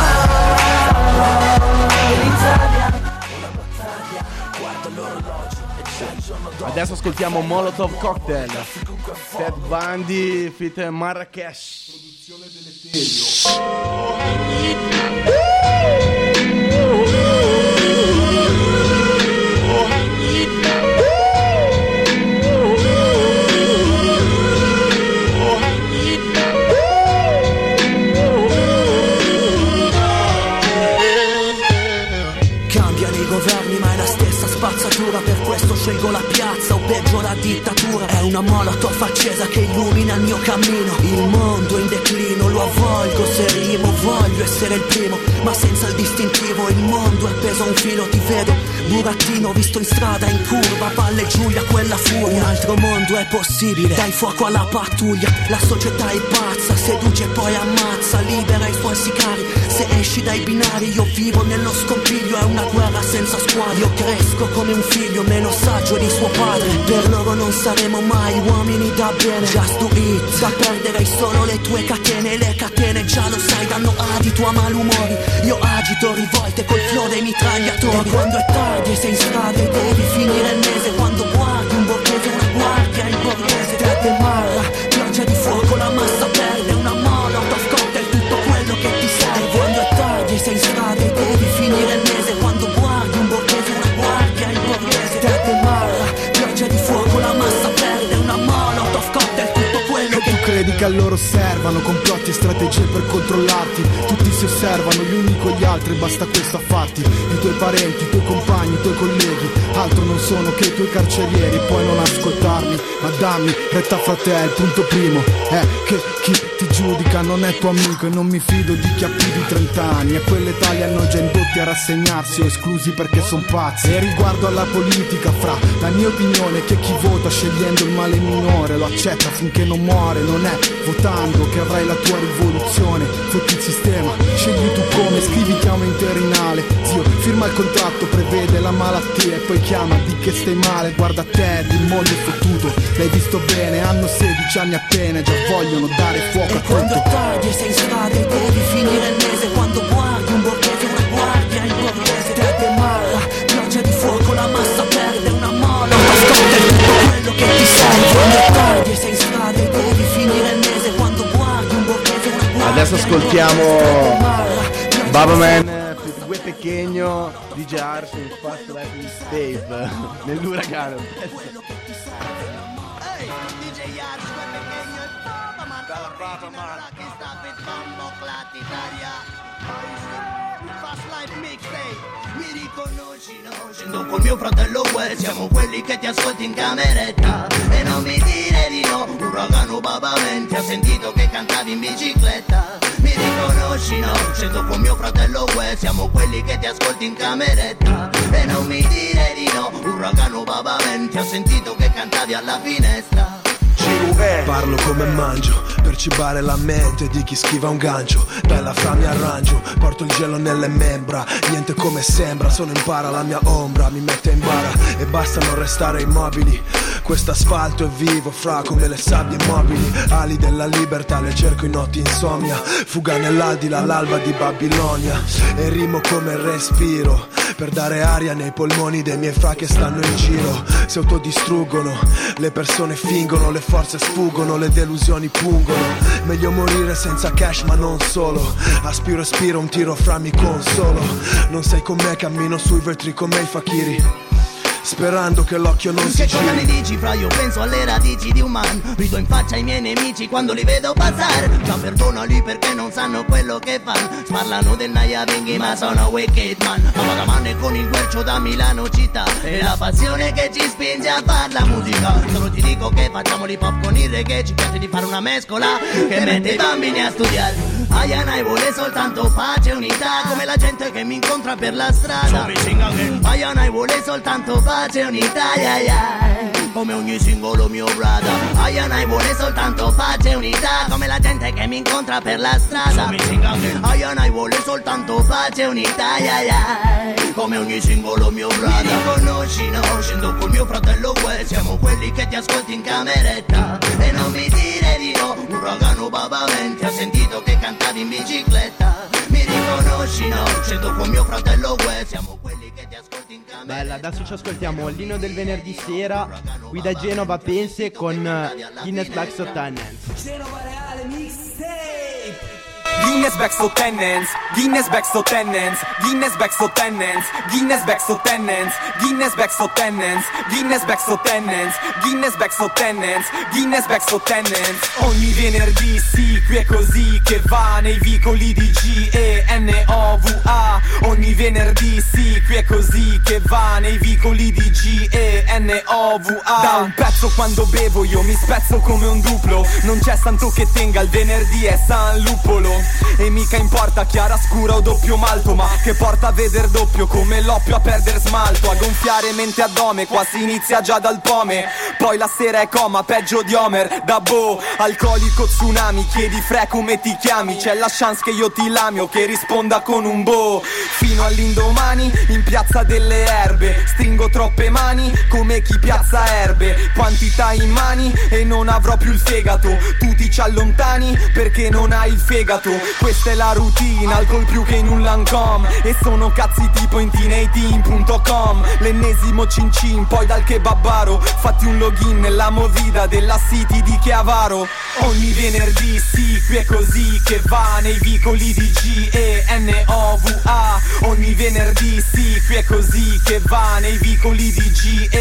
in Italia, una battaglia, guardo l'orologio e già il giorno dopo. Adesso ascoltiamo Molotov Cocktail, Ted Bundy feat Marrakesh. Produzione dell'Eterio. scelgo la piazza o peggio la dittatura. È una molotov accesa che illumina il mio cammino. Il mondo è in declino, lo avvolgo se rimo. Voglio essere il primo, ma senza il distintivo. Il mondo è appeso a un filo, ti vedo burattino visto in strada, in curva, Valle Giulia, quella furia. Un altro mondo è possibile, dai fuoco alla pattuglia. La società è pazza, seduce e poi ammazza, libera i suoi sicari. Se esci dai binari, io vivo nello scompiglio. È una guerra senza squadra. Io cresco come un figlio meno saggio di suo padre. Per loro non saremo mai uomini da bene. Just do it, da perderei solo le tue catene. Le catene già lo sai danno adito a malumori. Io agito rivolte col flow dei mitragliatori. E quando è tardi e sei in strada e devi finire il mese, quando guardi un borghese, una guardia in borghese, te marra, pioggia di fuoco, la massa perde. Una molotov cocktail, tutto quello che ti serve. E quando è tardi e sei in strada e devi finire il mese, quando guardi un borghese, una guardia in borghese, te marra, pioggia di fuoco, la massa perde. Una molotov cocktail, tutto quello che tu credi che a loro servano complotti e strategie per controllarti. Tutti si osservano gli uni con gli altri, basta questo a fatti. I tuoi parenti, i tuoi compagni, i tuoi colleghi, altro non sono che i tuoi carcerieri. Puoi non ascoltarmi, ma dammi retta fra te. Il punto primo è che chi ti giudica non è tuo amico, e non mi fido di chi ha più di 30 anni. E quell'età li hanno già indotti a rassegnarsi o esclusi perché son pazzi. E riguardo alla politica, fra la mia opinione è che chi vota scegliendo il male minore lo accetta finché non muore. Non è votando che avrai la tua rivoluzione. Fotti il sistema, scegli tu come, scrivi chiama interinale. Zio, firma il contratto, prevede la malattia e poi chiama, di che stai male. Guarda te, il mondo è fottuto, l'hai visto bene, hanno 16 anni appena, già vogliono dare fuoco a quando è tardi e sei in strada e devi finire il mese, quando guardi un borghese, una guardia in borghese, te marra, pioggia di fuoco, la massa perde. Una mola, ascolta tutto quello che ti serve. Quando è tardi e sei in strada e devi finire il mese, quando guardi un borghese, una guardia. Adesso ascoltiamo Baba Man, Gue Pequeño, DJ Ars in Fast Life Dave nell'uragano. DJ Ars, Gue Pequeño e Baba Man, Baba Man che sta per Bombo Clat Italia. Fast Life Mixtape. Mi riconosci, no? Scendo col mio fratello Gue, siamo quelli che ti ascolti in cameretta. E non mi dire di no, uragano Baba Man, ti ha sentito che cantavi in bicicletta. Mi riconosci, no? Scendo con mio fratello Gue, siamo quelli che ti ascolti in cameretta. E non mi dire di no, uragano Baba Man, ti ho sentito che cantavi alla finestra. Parlo come mangio, per cibare la mente di chi schiva un gancio. Bella fra mi arrangio, porto il gelo nelle membra. Niente come sembra, sono in para, la mia ombra mi mette in bara. E basta non restare immobili, quest'asfalto è vivo fra come le sabbie immobili. Ali della libertà, le cerco in notti insomnia. Fuga nell'aldila, l'alba di Babilonia. E rimo come respiro, per dare aria nei polmoni dei miei fra che stanno in giro. Si autodistruggono, le persone fingono, le forze sfuggono, le delusioni pungono. Meglio morire senza cash ma non solo. Aspiro, espiro, un tiro fra mi consolo. Non sei con me, cammino sui vetri come i fakiri, sperando che l'occhio non si giri. Che cosa ne dici fra? Io penso alle radici di un man. Rido in faccia ai miei nemici quando li vedo passare. Già perdonali perché non sanno quello che fanno. Sparlano del Naya Binghi ma sono wicked man. Baba Man è con il guercio da Milano città. È la passione che ci spinge a far la musica. Solo ti dico che facciamo l'hip hop con il reggae. Ci piace di fare una mescola che mette i bambini a studiare. Ayanai vuole soltanto pace e unità, come la gente che mi incontra per la strada. Ayanai vuole soltanto pace e unità, yeah, yeah. Come ogni singolo mio brother. Ayanai vuole soltanto pace e unità, come la gente che mi incontra per la strada. Ayanai vuole soltanto pace e unità, yeah, yeah. Come ogni singolo mio brother. Mi riconosci, no? Scendo col mio fratello Gue, siamo quelli che ti ascolti in cameretta. E non mi dire di no, uragano Baba Man, ti ha sentito che cantavi in bicicletta. Mi riconosci, no? Scendo con mio fratello Gue, siamo quelli che ti ascolti in cameretta. Bella, adesso ci ascoltiamo l'inno del venerdì sera qui da Genova Pense con Guinness Black Sottannens. Genova Reale Mixtape. Guinness back so tenants, Guinness back so tenants, Guinness back so tenants, Guinness back so tenants, Guinness back so tenants, Guinness back so tenants, Guinness back so tenants, Guinness back so tenants. Ogni venerdì sì, qui è così che va nei vicoli di G-E-N-O-V-A. Ogni venerdì sì, qui è così che va nei vicoli di G-E-N-O-V-A. Da un pezzo quando bevo io mi spezzo come un duplo. Non c'è santo che tenga, il venerdì è San Lupolo. E mica importa chiaroscura o doppio malto, ma che porta a veder doppio come l'oppio a perder smalto. A gonfiare mente addome, qua si inizia già dal pome. Poi la sera è coma, peggio di Homer. Da boh, alcolico tsunami, chiedi Fre come ti chiami. C'è la chance che io ti lamio, che risponda con un boh. Fino all'indomani, in piazza delle erbe. Stringo troppe mani, come chi piazza erbe. Quantità in mani e non avrò più il fegato. Tu ti ci allontani perché non hai il fegato. Questa è la routine, alcol più che in un Lancome. E sono cazzi tipo in teenateam.com. L'ennesimo cin cin, poi dal kebabaro. Fatti un login nella movida della city di Chiavaro. Ogni venerdì sì, qui è così che va nei vicoli di G-E-N-O-V-A. Ogni venerdì sì, qui è così che va nei vicoli di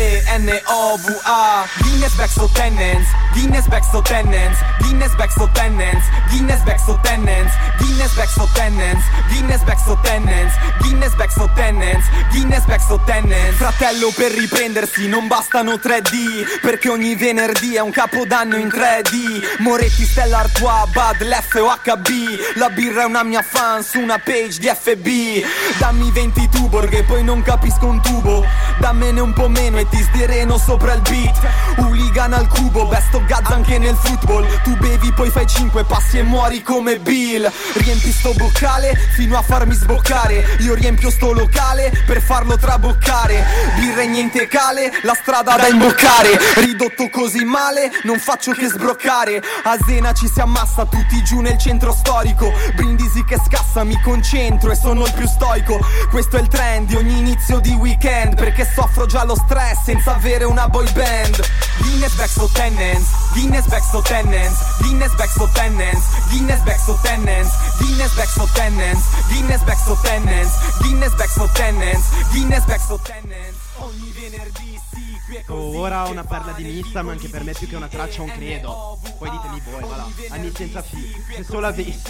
G-E-N-O-V-A. Guinness back so tenants, Guinness back so tenants, Guinness back so tenants, Guinness back so tenants, Guinness back so tenants, Guinness back so tenants, Guinness back so tenants, Guinness back so tenants. Fratello, per riprendersi non bastano 3D, perché ogni venerdì è un capodanno in 3D. Moretti, Stella Artois, Bud, l'F o HB. La birra è una mia fan su una page di FB. Dammi 20 Tuborg e poi non capisco un tubo. Dammene un po' meno e ti sdereno sopra il beat. Hooligan al cubo, best of Gazza anche nel football. Tu bevi poi fai 5 passi e muori come Bill. Riempi sto boccale fino a farmi sboccare. Io riempio sto locale per farlo traboccare. Birra e niente cale, la strada da imboccare. Ridotto così male, non faccio che sbroccare. A Zena ci si ammassa tutti giù nel centro storico. Brindisi che scassa, mi concentro e sono il più stoico. Questo è il trend di ogni inizio di weekend, perché soffro già lo stress senza avere una boy band. Guinness back so tenants, Guinness back so tenants, Guinness back so tenants, Guinness back so tenants, Guinness back so tenants, Guinness back so tenants, Guinness back so tenants, Guinness back so tenants. Ogni venerdì sì, qui è così. Ora una perla di Mista, ma anche per me più che una traccia un credo. Poi ditemi voi, voilà. Anni senza fi. Se solo avessi.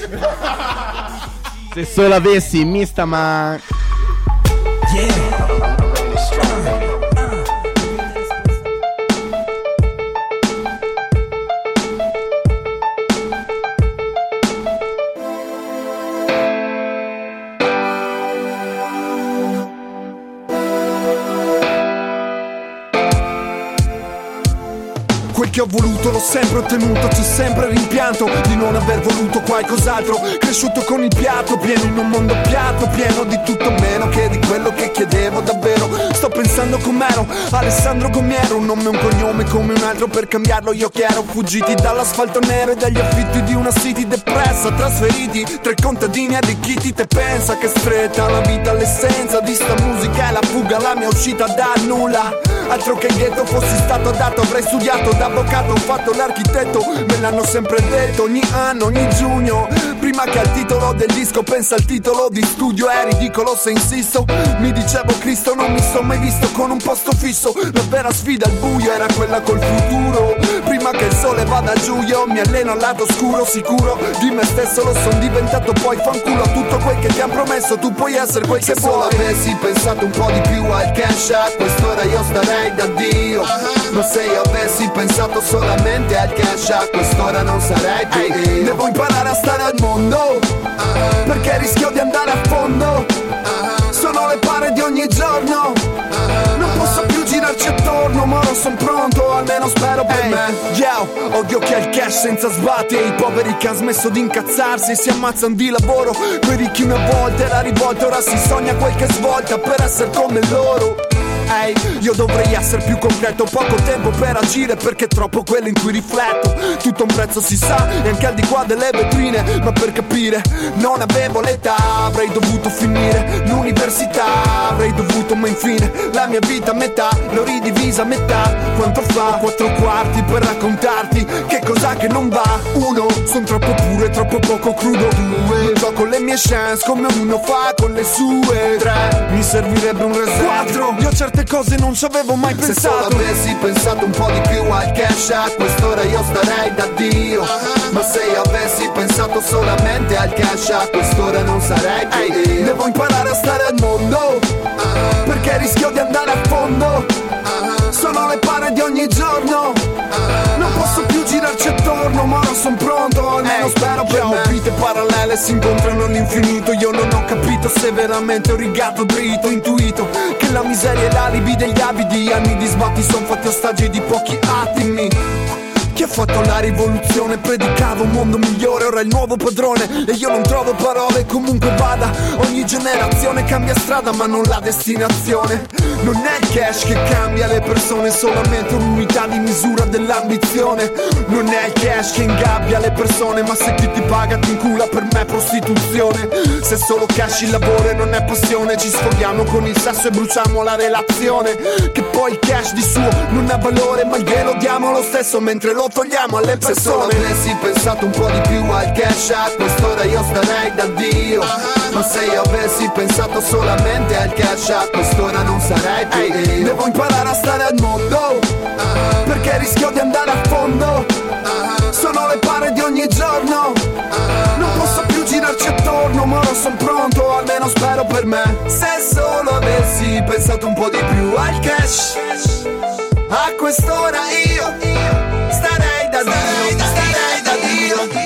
Se solo avessi Mista, ma Yeah. Quel che ho voluto l'ho sempre ottenuto, c'è sempre il rimpianto di non aver voluto qualcos'altro. Cresciuto con il piatto pieno in un mondo piatto, pieno di tutto meno che di quello che chiedevo davvero. Sto pensando com'ero, Alessandro Gomiero, un nome e un cognome come un altro, per cambiarlo io chiaro. Fuggiti dall'asfalto nero e dagli affitti di una city depressa, trasferiti tra i contadini arricchiti. Te pensa che stretta la vita all'essenza di sta musica è la fuga, la mia uscita da nulla. Altro che il ghetto, fossi stato adatto avrei studiato da avvocato, ho fatto l'architetto, me l'hanno sempre detto ogni anno, ogni giugno. Prima che al titolo del disco pensa al titolo di studio, è ridicolo se insisto. Mi dicevo Cristo, non mi sono mai visto con un posto fisso. La vera sfida al buio era quella col futuro. Prima che il sole vada giù io mi alleno al lato oscuro, sicuro di me stesso lo son diventato. Poi fanculo a tutto quel che ti han promesso, tu puoi essere quel che vuoi. Se solo avessi pensato un po' di più al cash, a quest'ora io starei da Dio. Ma se io avessi pensato solamente al cash, a quest'ora non sarei più. Devo imparare a stare al mondo, perché rischio di andare a fondo. Sono le pare di ogni giorno, non posso più girarci attorno, ma ora son pronto, almeno spero per me. Yo, odio chi ha il cash senza sbatti, e i poveri che han smesso di incazzarsi e si ammazzano di lavoro. Quei ricchi una volta era rivolta, ora si sogna quel che svolta per essere come loro. Ehi, io dovrei essere più concreto, poco tempo per agire perché è troppo quello in cui rifletto. Tutto a un prezzo si sa, e anche al di qua delle vetrine. Ma per capire, non avevo l'età, avrei dovuto finire l'università. Avrei dovuto, ma infine, la mia vita a metà, l'ho ridivisa a metà. quanto fa 4 quarti per raccontarti che cos'ha che non va. 1, son troppo puro e troppo poco crudo. 2, gioco le mie chance come uno fa con le sue. 3, mi servirebbe un reset. 4, io certe cose non ci avevo mai pensato. Se solo avessi pensato un po' di più al cash, a quest'ora io starei da Dio. Ma se io avessi pensato solamente al cash, a quest'ora non sarei più io. Devo imparare a stare al mondo, perché rischio di andare a fondo. Sono le pare di ogni giorno, non posso più girarci attorno, ma ora son pronto, almeno spero per me. Vite parallele si incontrano all'infinito. Io non ho capito se veramente ho rigato dritto. Intuito che la miseria è l'alibi degli avidi. Anni di sbatti son fatti ostaggi di pochi attimi. Chi ha fatto la rivoluzione predicava un mondo migliore, ora è il nuovo padrone e io non trovo parole. Comunque vada, ogni generazione cambia strada ma non la destinazione. Non è il cash che cambia le persone, solamente un'unità di misura dell'ambizione. Non è il cash che ingabbia le persone, ma se chi ti paga ti incula, per me è prostituzione. Se solo cash il lavoro e non è passione, ci sfoghiamo con il sesso e bruciamo la relazione. Che poi il cash di suo non ha valore, ma glielo diamo lo stesso mentre lo togliamo alle persone. Se solo avessi pensato un po' di più al cash, a quest'ora io starei da Dio. Ma se io avessi pensato solamente al cash, a quest'ora non sarei più io. Devo imparare a stare al mondo, perché rischio di andare a fondo. Sono le pare di ogni giorno, non posso più girarci attorno, ma ora son pronto, almeno spero per me. Se solo avessi pensato un po' di più al cash, a quest'ora io starei da Dio, starei da Dio.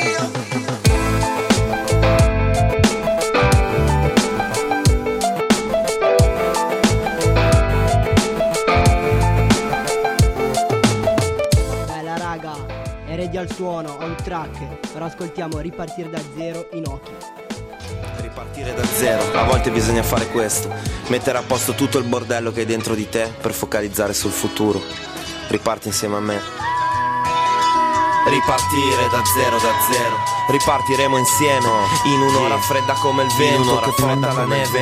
Bella raga, eredi al suono, on track. Ora ascoltiamo Ripartire da zero in Occhi. Ripartire da zero, a volte bisogna fare questo. Mettere a posto tutto il bordello che hai dentro di te per focalizzare sul futuro. Riparti insieme a me. Ripartire da zero, ripartiremo insieme in un'ora fredda come il vento che porta la neve,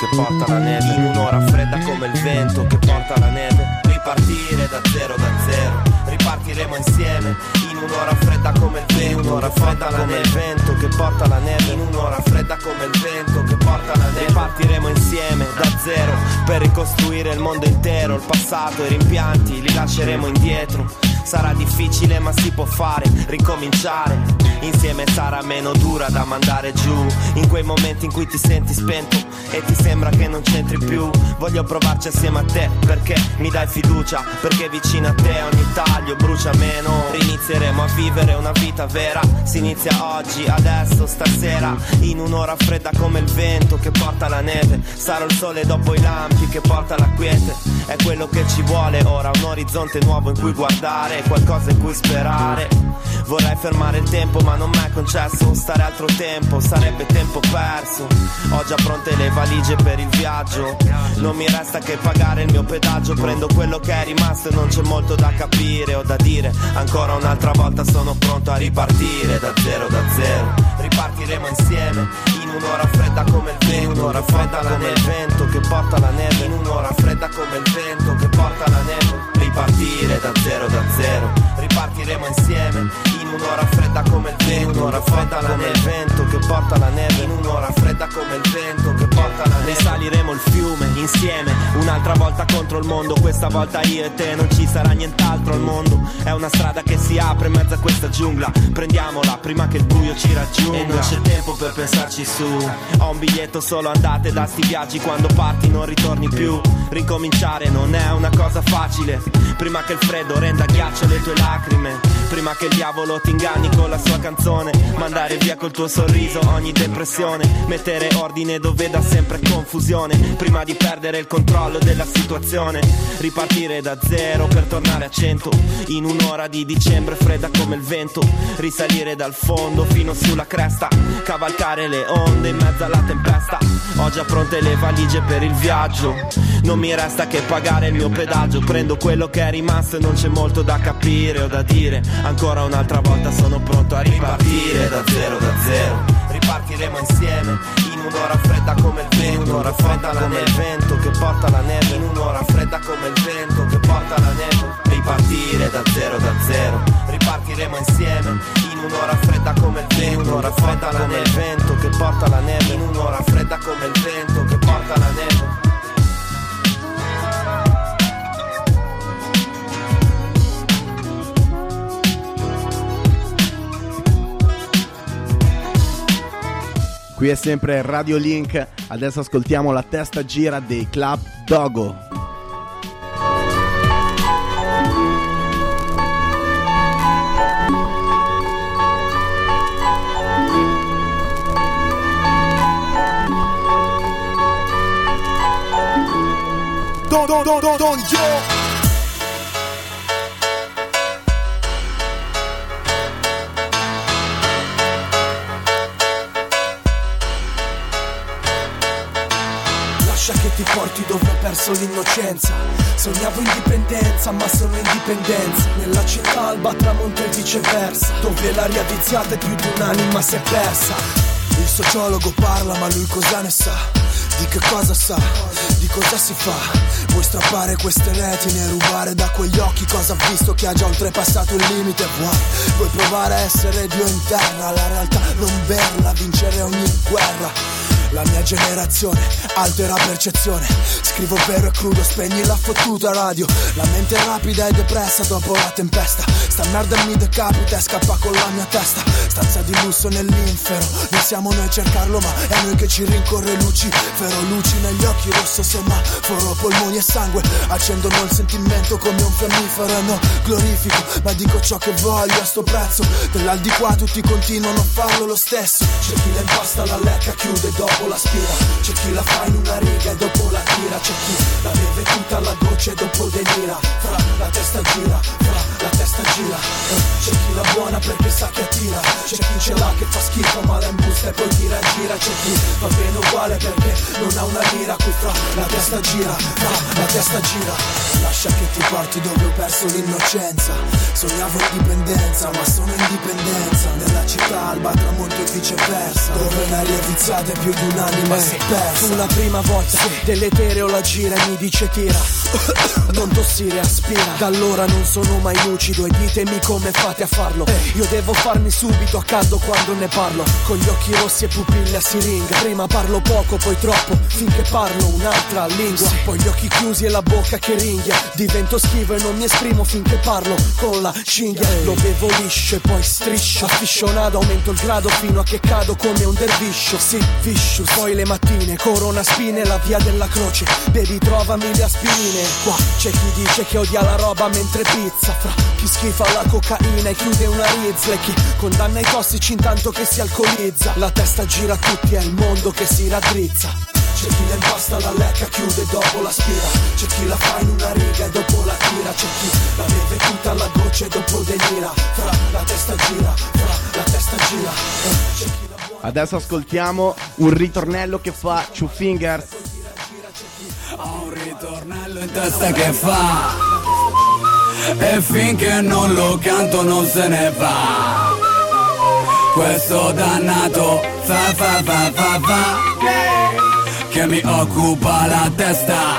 in un'ora fredda come il vento che porta la neve. Ripartire da zero, ripartiremo insieme in un'ora fredda come il vento, un'ora fredda come il vento che porta la neve, in un'ora fredda come il vento che porta la neve. Ripartiremo insieme da zero per ricostruire il mondo intero, il passato e i rimpianti li lasceremo indietro. Sarà difficile ma si può fare, ricominciare. Insieme sarà meno dura da mandare giù. In quei momenti in cui ti senti spento e ti sembra che non c'entri più, voglio provarci assieme a te perché mi dai fiducia, perché vicino a te ogni taglio brucia meno. Inizieremo a vivere una vita vera, si inizia oggi, adesso, stasera, in un'ora fredda come il vento che porta la neve. Sarò il sole dopo i lampi che porta la quiete. È quello che ci vuole ora, un orizzonte nuovo in cui guardare, qualcosa in cui sperare. Vorrei fermare il tempo ma non m'è concesso stare altro tempo, sarebbe tempo perso. Ho già pronte le valigie per il viaggio, non mi resta che pagare il mio pedaggio. Prendo quello che è rimasto e non c'è molto da capire o da dire. Ancora un'altra volta sono pronto a ripartire da zero. Ripartiremo insieme in un'ora fredda come il vento, un'ora fredda come il vento che porta la neve, in un'ora fredda come il vento che porta la neve. Ripartire da zero, ripartiremo insieme in un'ora fredda come il vento, un'ora fredda come il vento che porta la neve, in un'ora fredda come il vento che porta la neve. Risaliremo il fiume insieme, un'altra volta contro il mondo, questa volta io e te, non ci sarà nient'altro al mondo. È una strada che si apre in mezzo a questa giungla, prendiamola prima che il buio ci raggiunga. E non c'è tempo per pensarci su, ho un biglietto solo andate da sti viaggi, quando parti non ritorni più. Ricominciare non è una cosa facile, prima che il freddo renda ghiaccio le tue lacrime, prima che il diavolo ti inganni con la sua canzone, mandare via col tuo sorriso ogni depressione, mettere ordine dove da sempre confusione, prima di perdere il controllo della situazione. Ripartire da zero per tornare a 100 in un'ora di dicembre fredda come il vento, risalire dal fondo fino sulla cresta, cavalcare le onde in mezzo alla tempesta. Ho già pronte le valigie per il viaggio, non mi resta che pagare il mio pedaggio. Prendo quello che è rimasto e non c'è molto da capire o da dire. Ancora un'altra volta sono pronto a ripartire da zero. Ripartiremo insieme in un'ora fredda come il vento, un'ora fredda come il vento che porta la neve, in un'ora fredda come il vento che porta la neve. Ripartiremo zero, ripartiremo insieme in un'ora fredda come il vento, un'ora fredda come il vento che porta la neve, in un'ora fredda come il vento che porta la neve. Qui è sempre Radio Link, adesso ascoltiamo La testa gira dei Club Dogo. Don yo. Lascia che ti porti dove ho perso l'innocenza. Sognavo indipendenza, ma sono indipendenza. Nella città alba tramonto e viceversa, dove l'aria viziata e più di un'anima si è persa. Il sociologo parla, ma lui cosa ne sa? Di che cosa sa? Di cosa si fa? Vuoi strappare queste retine, rubare da quegli occhi cosa ha visto che ha già oltrepassato il limite? Vuoi provare a essere Dio in terra, la realtà non berla, vincere ogni guerra. La mia generazione altera percezione, scrivo vero e crudo, spegni la fottuta radio. La mente è rapida e depressa dopo la tempesta. Sta merda mi decapita e scappa con la mia testa. Stanza di lusso nell'infero, non siamo noi a cercarlo ma è noi che ci rincorre Lucifero. Luci negli occhi, rosso semaforo, polmoni e sangue accendono il sentimento come un fiammifero. E no, glorifico, ma dico ciò che voglio a sto prezzo. Dell'al di qua tutti continuano a farlo lo stesso. C'è chi la impasta, la lecca, chiude dopo la spira. C'è chi la fa in una riga e dopo la tira. C'è chi la beve tutta alla goccia e dopo delira. Fra la testa gira, fra la testa gira. C'è chi la buona perché sa che attira. C'è chi ce l'ha che fa schifo ma la imbusta e poi tira e gira. C'è chi va bene uguale perché non ha una lira. Qui fra la testa gira, fra la testa gira. Lascia che ti porti dove ho perso l'innocenza. Sognavo indipendenza ma sono indipendenza. Nella città alba tramonto e viceversa, dove l'aria viziata è più di un'anima si è persa. Fu la prima volta dell'etereo la gira e mi dice tira. Non tossire, aspira. Da allora non sono mai lucido e ditemi come fate a farlo. Io devo farmi subito a caldo quando ne parlo, con gli occhi rossi e pupille a siringa. Prima parlo poco, poi troppo, finché parlo un'altra lingua. Poi gli occhi chiusi e la bocca che ringhia. Divento schivo e non mi esprimo finché parlo con la cinghia. Lo bevo liscio e poi striscio. Affiscionato aumento il grado fino a che cado come un derviscio. Sì, vicious. Poi le mattine, corona spine, la via della croce. Baby trovami le aspirine. Qua c'è chi dice che odia la roba mentre pizza. Fra chi schifa la cocaina e chiude una rizza. E chi condanna i tossici intanto che si alcolizza. La testa gira a tutti, è il mondo che si raddrizza. C'è chi la impasta, la lecca, chiude dopo la spira. C'è chi la fa in una riga e dopo la tira. C'è chi la beve tutta alla goccia e dopo delira. Fra la testa gira, fra la testa gira. C'è chi la buona. Adesso ascoltiamo un ritornello che fa Two Fingers. Ho un ritornello in testa che fa, e finché non lo canto non se ne va. Questo dannato fa che mi occupa la testa.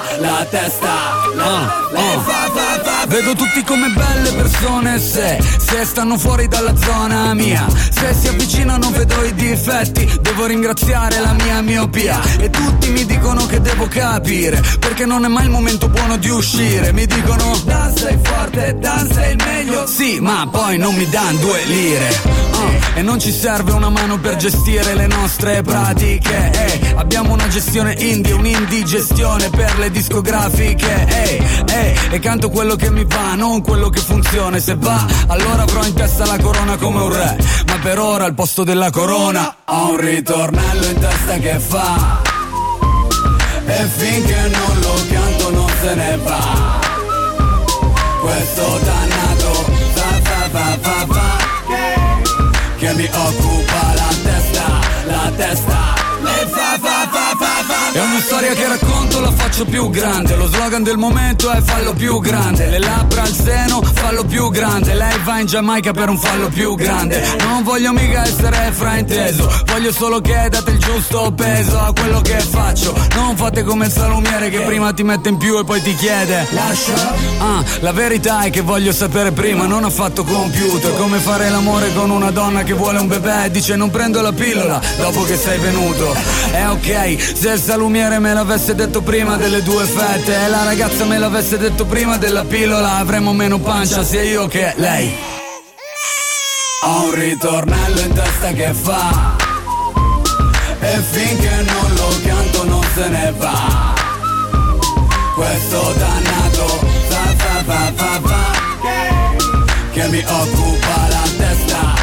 Vedo tutti come belle persone se stanno fuori dalla zona mia. Se si avvicinano vedo i difetti. Devo ringraziare la mia miopia. E tutti mi dicono che devo capire, perché non è mai il momento buono di uscire. Mi dicono danza è forte, danza è il meglio. Sì, ma poi non mi dan 2 lire. E non ci serve una mano per gestire le nostre pratiche. Abbiamo una gestione indie, un'indigestione per le discografiche. E canto quello che mi va, non quello che funziona. E se va, allora avrò in testa la corona come un re. Ma per ora al posto della corona ho un ritornello in testa che fa, e finché non lo canto non se ne va. Questo dannato fa che mi occupa la testa. Le fa. È una storia che racconto, la faccio più grande. Lo slogan del momento è fallo più grande. Le labbra al seno, fallo più grande. Lei va in Giamaica per un fallo più grande. Non voglio mica essere frainteso, voglio solo che date il giusto peso a quello che faccio. Non fate come il salumiere che prima ti mette in più e poi ti chiede lascia. La verità è che voglio sapere prima, non ho fatto computer, come fare l'amore con una donna che vuole un bebè e dice non prendo la pillola dopo che sei venuto. È ok, se il salumiere me l'avesse detto prima delle 2 fette e la ragazza me l'avesse detto prima della pillola, avremmo meno pancia sia io che lei. Ho un ritornello in testa che fa e finché non lo canto non se ne va. Questo dannato fa che mi occupa la testa,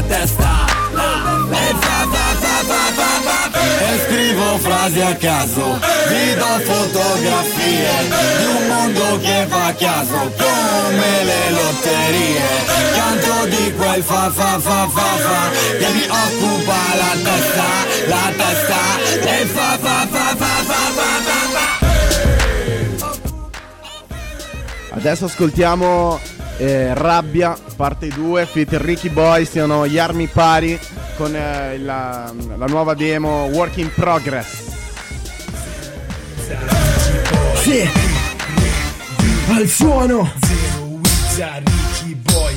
e scrivo frasi a caso, vi do fotografie di un mondo che fa a caso come le lotterie. Canto di quel fa che mi occupa la testa e Adesso ascoltiamo Rabbia, parte 2, feat. Ricky Boy, siano gli Army Pari con la nuova demo Work in Progress. Sì, al suono Ricky Boy,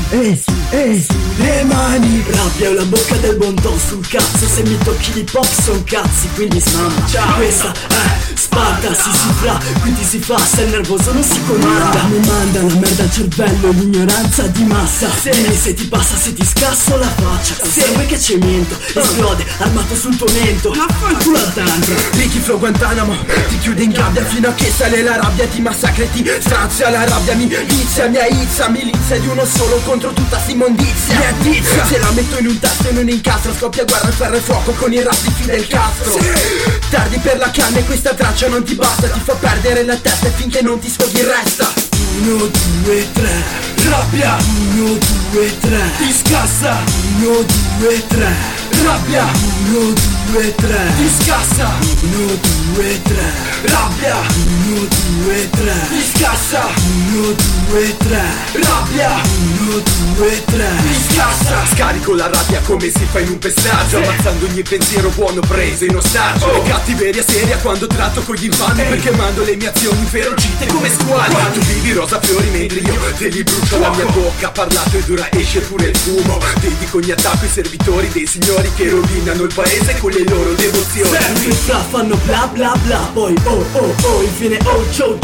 le mani. Rabbia ho la bocca del bon ton sul cazzo, se mi tocchi l'hip hop son cazzi, quindi mamma. Questa è Sparta, si fra, quindi si fa, se è nervoso non si comanda. Mi manda la merda al cervello, l'ignoranza di massa. Dimmi se ti passa, se ti scasso la faccia. Segue che cemento, esplode, armato sul tuo mento. Culo al tanto. Ricky Flow Guantanamo, ti chiude in gabbia fino a che sale la rabbia, ti massacra e ti strazia la rabbia. Milizia, mia izza, milizia di uno solo contro tutta s'immondizia. Mia tizia, se la metto in un tasto e non incastro, scoppia guerra, ferro e fuoco con i rap di Fidel Castro. Tardi per la canna e questa traccia non ti basta, ti fa perdere la testa e finché non ti sfoghi resta. 1, 2, 3, rabbia. 1, 2, 3, ti scassa. 1, 2, 3, rabbia. 1, 2, 3, ti scassa. 1, 2, 3, rabbia. 1, 2, 3, ti scassa. 1, 2, 3, rabbia. 1, 2, 3, ti scassa. Scarico la rabbia come si fa in un pestaggio, ammazzando ogni pensiero buono preso in ostaggio. E cattiveria seria quando tratto con gli infami, perché mando le mie azioni inferocite come squali. Tu vivi rosa fiori mentre io te li brucio. La mia bocca ha parlato ed ora esce pure il fumo. Dedico ogni attacco ai servitori dei signori che rovinano il paese con le loro devozioni. Mentre fra fanno bla bla bla, poi infine ciao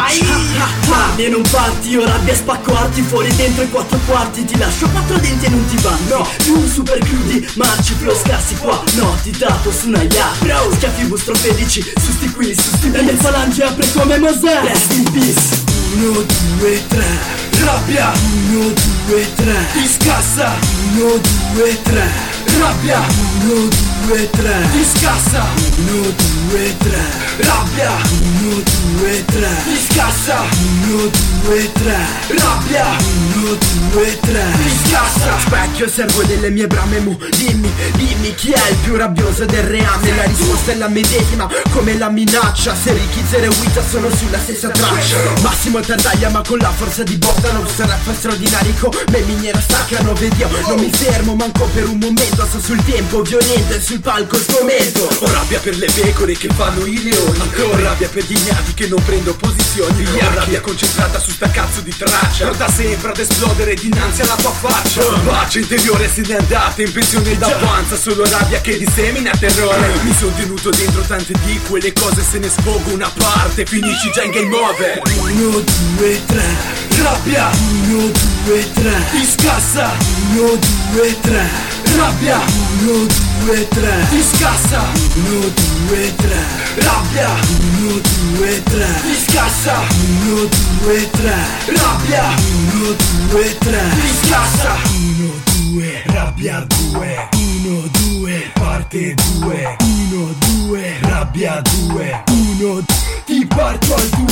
parli e non parti, io rabbia spacco arti, fuori dentro i 4 quarti, ti lascio 4 denti e non ti vanti. No, più super crudi, marci flow scarsi qua, no, ti tapo su una yacht, bro, schiaffi bustrofedici, su sti qui, su sti e le falange apre come Mosè, rest in peace. 1, 2, 3, rabbia. 1, 2, 3, ti scassa. 1, 2, 3, rabbia. 1, 2, 3, ti scassa. 1, 2, 3, rabbia. 1, 2, 3, ti scassa. 1, 2, 3, rabbia. 1, 2, 3, ti scassa. Specchio servo delle mie brame mu. Dimmi chi è il più rabbioso del reame. La risposta è la medesima come la minaccia. Se Ricky, Zero e Wizza sono sulla stessa traccia. Massimo Tartaglia ma con la forza di botta. Non sto rap straordinari come miniera sacrano. Vedi io non mi fermo manco per un momento. Sto sul tempo violento e sul palco strumento. Ho rabbia per le pecore che fanno i leoni. Ho rabbia per gli ignati che non prendo posizioni. Ho rabbia concentrata su sta cazzo di traccia. Pronta sempre ad esplodere dinanzi alla tua faccia. Pace interiore se ne andate in pensione da panza. Solo rabbia che dissemina terrore. Mi son tenuto dentro tante di quelle cose, se ne sfogo una parte, finisci già in game over. 1, 2, 3, rabbia. 1, 2, 3, ti scassa. 1, 2, 3, rabbia. 1, 2, 3, ti scassa. 1, 2, 3, rabbia. 1, 2, 3, ti scassa. 1, 2, 3, rabbia. 1, 2, 3, ti scassa. 1, 2, rabbia 2. 1, 2, parte 2. 1, 2, rabbia 2. 1, ti parto al 2.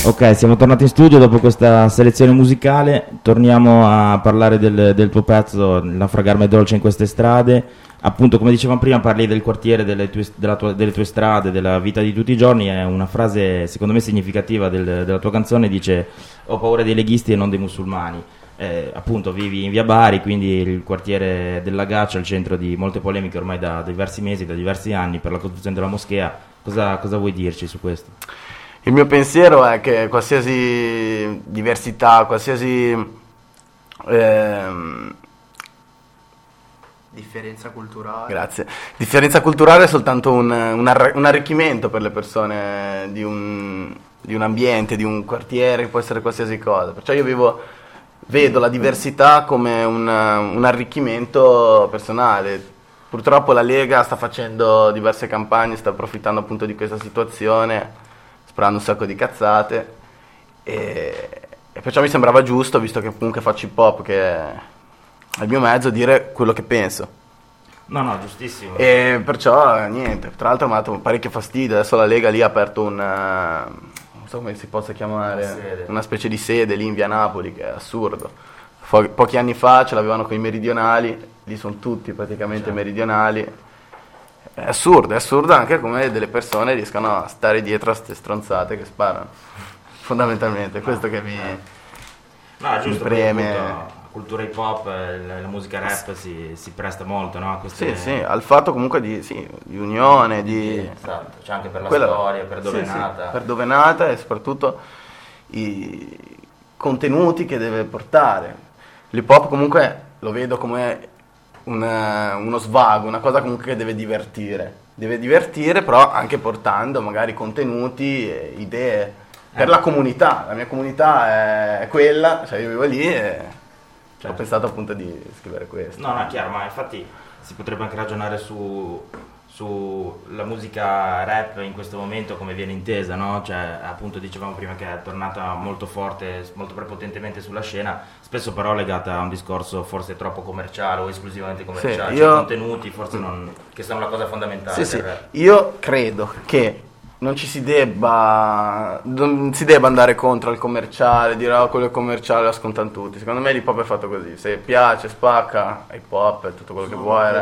Ok, siamo tornati in studio dopo questa selezione musicale, torniamo a parlare del tuo pezzo, Il naufragarmi è dolce in queste strade. Appunto, come dicevamo prima, parli del quartiere, delle tue strade, della vita di tutti i giorni. È una frase secondo me significativa della tua canzone, dice: ho paura dei leghisti e non dei musulmani. Appunto, vivi in via Bari, quindi il quartiere del Lagaccio, al centro di molte polemiche ormai da diversi mesi, da diversi anni, per la costruzione della moschea. Cosa vuoi dirci su questo? Il mio pensiero è che qualsiasi diversità, qualsiasi differenza culturale. Grazie. Differenza culturale è soltanto un arricchimento per le persone di un ambiente, di un quartiere, che può essere qualsiasi cosa. Perciò io vedo la diversità come un arricchimento personale. Purtroppo la Lega sta facendo diverse campagne, sta approfittando appunto di questa situazione, sparando un sacco di cazzate, e perciò mi sembrava giusto, visto che comunque faccio hip hop, che è il mio mezzo, dire quello che penso. No, giustissimo. E perciò niente, tra l'altro mi ha dato parecchio fastidio. Adesso la Lega lì ha aperto non so come si possa chiamare, una specie di sede lì in via Napoli, che è assurdo. Pochi anni fa ce l'avevano con i meridionali, lì sono tutti praticamente meridionali. È assurdo anche come delle persone riescano a stare dietro a queste stronzate che sparano. Fondamentalmente, questo che mi preme. La cultura hip hop, la musica rap si presta molto, no? A queste... Sì, al fatto comunque di unione, esatto, c'è anche per la storia, per dove è nata. Per dove è nata, e soprattutto i contenuti che deve portare. L'hip hop comunque lo vedo come uno svago, una cosa comunque che deve divertire, però anche portando magari contenuti, idee per la comunità. La mia comunità è quella, cioè io vivo lì e ho pensato appunto di scrivere questo. No, è chiaro, ma infatti si potrebbe anche ragionare sulla musica rap in questo momento, come viene intesa, no? Cioè, appunto, dicevamo prima che è tornata molto forte, molto prepotentemente sulla scena, spesso però legata a un discorso forse troppo commerciale o esclusivamente commerciale, cioè contenuti forse che sono la cosa fondamentale del rap. Io credo che non si debba andare contro il commerciale, dire quello è commerciale, lo ascoltano tutti. Secondo me l'hip hop è fatto così: se piace, spacca, hip hop è tutto quello che vuoi.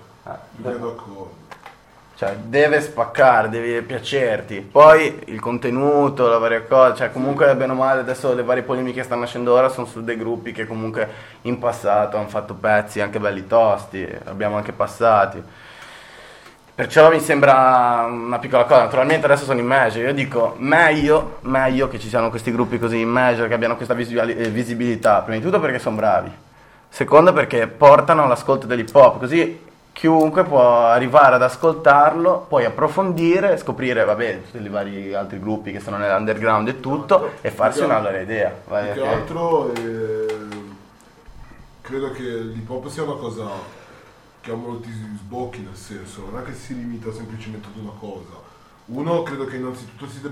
Cioè deve spaccare, deve piacerti. Poi il contenuto, la varia cosa, cioè comunque bene o male adesso le varie polemiche che stanno nascendo ora sono su dei gruppi che comunque in passato hanno fatto pezzi anche belli tosti, abbiamo anche passati. Perciò mi sembra una piccola cosa. Naturalmente adesso sono in major, io dico meglio che ci siano questi gruppi così in major, che abbiano questa visibilità, prima di tutto perché sono bravi, secondo perché portano all'ascolto dell'hip hop, così chiunque può arrivare ad ascoltarlo, poi approfondire, scoprire tutti i vari altri gruppi che sono nell'underground e tutto, e farsi una loro idea. Più che altro credo che l'hip hop sia una cosa che ha molti sbocchi, nel senso non è che si limita semplicemente ad una cosa. Uno, credo che innanzitutto si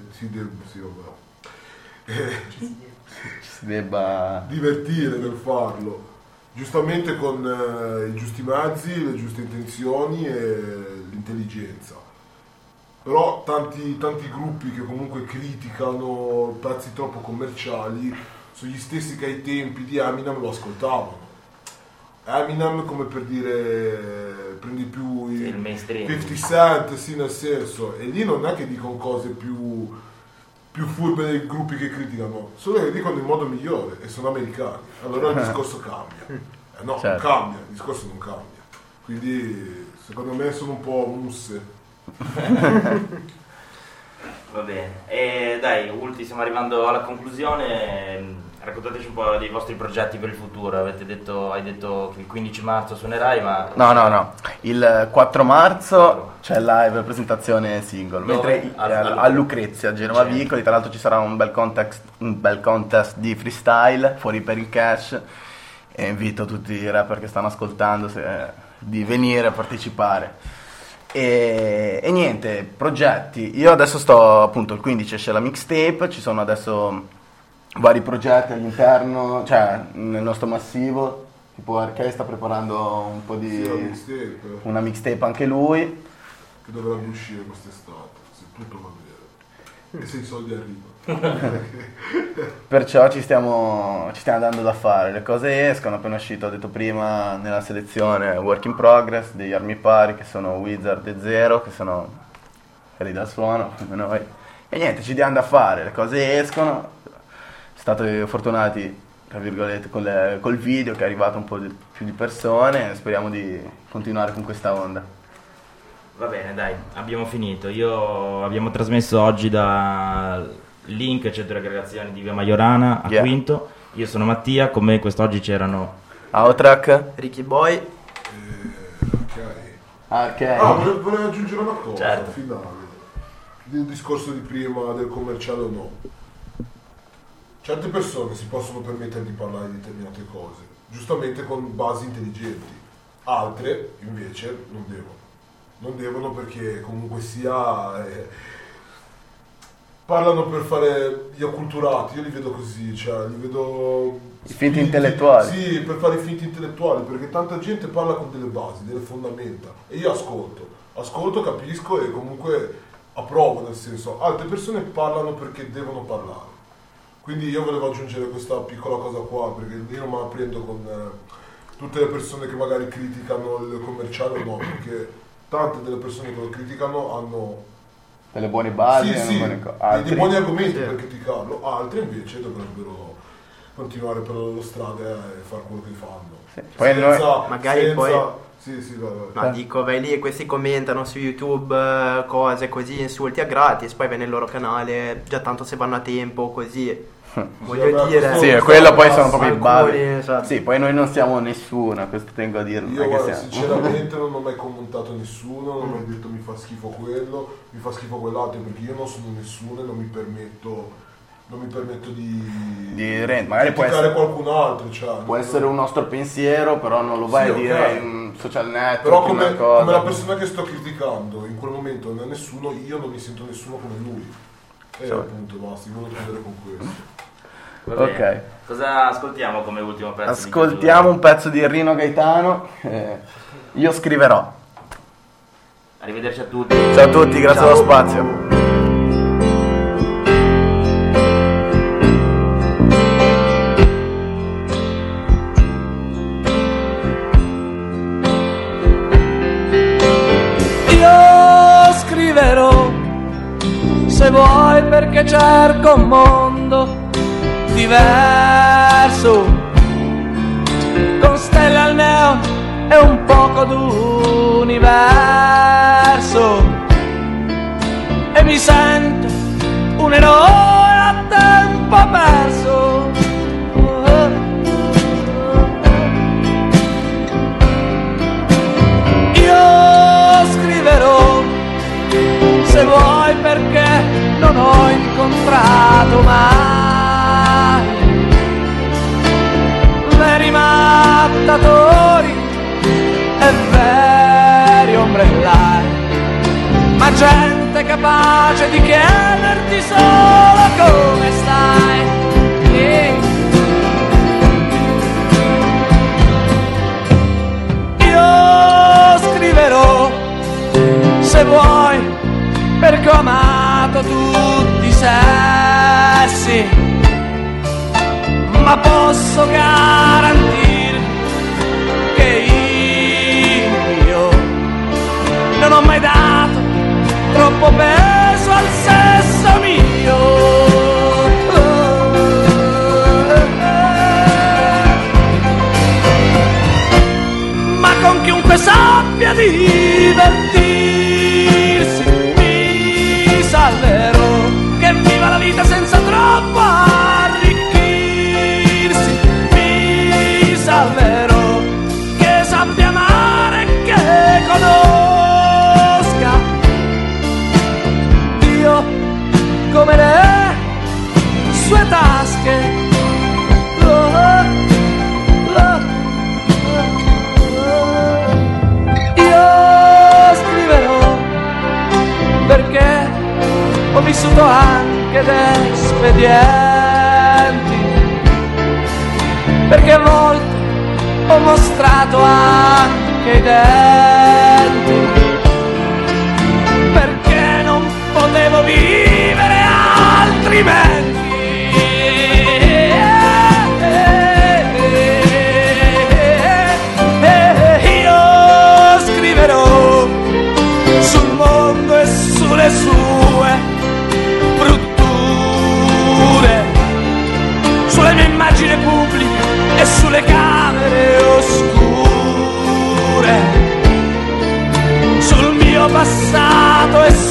debba divertire nel farlo, giustamente con i giusti mezzi, le giuste intenzioni e l'intelligenza. Però tanti gruppi che comunque criticano pezzi troppo commerciali sono gli stessi che ai tempi di Eminem lo ascoltavano. Eminem, come per dire, prendi più il mainstream, 50 Cent, sì, nel senso, e lì non è che dicono cose più furbe dei gruppi che criticano, solo che dicono in modo migliore, e sono americani, allora il discorso cambia. No, certo. Non cambia, il discorso non cambia, quindi secondo me sono un po' musse. Va bene, e dai, stiamo arrivando alla conclusione. Raccontateci un po' dei vostri progetti per il futuro. Hai detto che il 15 marzo suonerai, ma... No. Il 4 marzo c'è live presentazione single. Mentre a Lucrezia, a Genova Vicoli, tra l'altro ci sarà un bel contest di freestyle fuori per il cash. E invito tutti i rapper che stanno ascoltando di venire a partecipare. E niente, progetti. Io adesso appunto, il 15 esce la mixtape, ci sono adesso vari progetti all'interno, cioè nel nostro massivo, tipo RK sta preparando un po' di una mixtape anche lui, che dovrebbe uscire quest'estate, se tutto va bene e se i soldi arrivano. Perciò ci stiamo dando da fare, le cose escono. Appena uscito, ho detto prima, nella selezione Work in Progress degli Armi Pari, che sono Wizard e Zero, che sono quelli da suono come noi, e niente, ci diamo da fare, le cose escono. Siamo stati fortunati, tra virgolette, col video, che è arrivato un po' più di persone, e speriamo di continuare con questa onda. Va bene, dai, abbiamo finito. Abbiamo trasmesso oggi da Link, centro di aggregazione di Via Majorana a Quinto. Io sono Mattia, con me quest'oggi c'erano Outrak, Ricky Boy, volevo aggiungere una cosa, certo, finale del discorso di prima del commerciale o no. Certe persone si possono permettere di parlare di determinate cose, giustamente con basi intelligenti, altre invece non devono perché comunque sia parlano per fare gli acculturati. Io li vedo così, cioè li vedo i finti intellettuali. Sì, per fare i finti intellettuali, perché tanta gente parla con delle basi, delle fondamenta, e io ascolto, capisco e comunque approvo, nel senso, altre persone parlano perché devono parlare. Quindi io volevo aggiungere questa piccola cosa qua, perché io non me la prendo con tutte le persone che magari criticano il commerciale, no, perché tante delle persone che lo criticano hanno delle buone basi, dei buoni argomenti per criticarlo, altre invece dovrebbero continuare per la loro strada e fare quello che fanno. Sì. Poi noi magari poi vai. No, dico, vai lì e questi commentano su YouTube cose così, insulti a gratis, poi vai nel loro canale, già tanto se vanno a tempo così. Voglio dire, sì, quello poi sono proprio i basi. Esatto. Sì, poi noi non siamo nessuno, questo tengo a dirlo. Io guarda, sinceramente non ho mai commentato nessuno, non ho mai detto mi fa schifo quello, mi fa schifo quell'altro, perché io non sono nessuno e non mi permetto di magari può essere qualcun altro, cioè, può essere un nostro pensiero, però non lo vai a dire in social network. Però come la persona che sto criticando in quel momento non è nessuno, io non mi sento nessuno come lui. E appunto basta, io voglio chiudere con questo. Ok. Cosa ascoltiamo come ultimo pezzo? Ascoltiamo un pezzo di Rino Gaetano. Io scriverò. Arrivederci a tutti. Ciao a tutti, grazie dello spazio. Io scriverò, se vuoi, perché cerco un mondo diverso, con stelle al neon e un poco d'universo, e mi sento un eroe a tempo perso. Io scriverò, se vuoi, perché non ho incontrato mai veri mattatori e veri ombrellai, ma gente capace di chiederti solo come stai. Io scriverò, se vuoi, perché ho amato tutti i sessi, ma posso garantire che io non ho mai dato troppo peso al sesso mio. Ma con chiunque sappia divertirsi mi salverò, che viva la vita senza troppo arricchirsi, mi salverò, che sappia amare, che conosca Dio come le sue tasche. Io scriverò, perché ho vissuto anche dei spedienti, perché a volte ho mostrato anche i denti, perché non potevo vivere altrimenti. e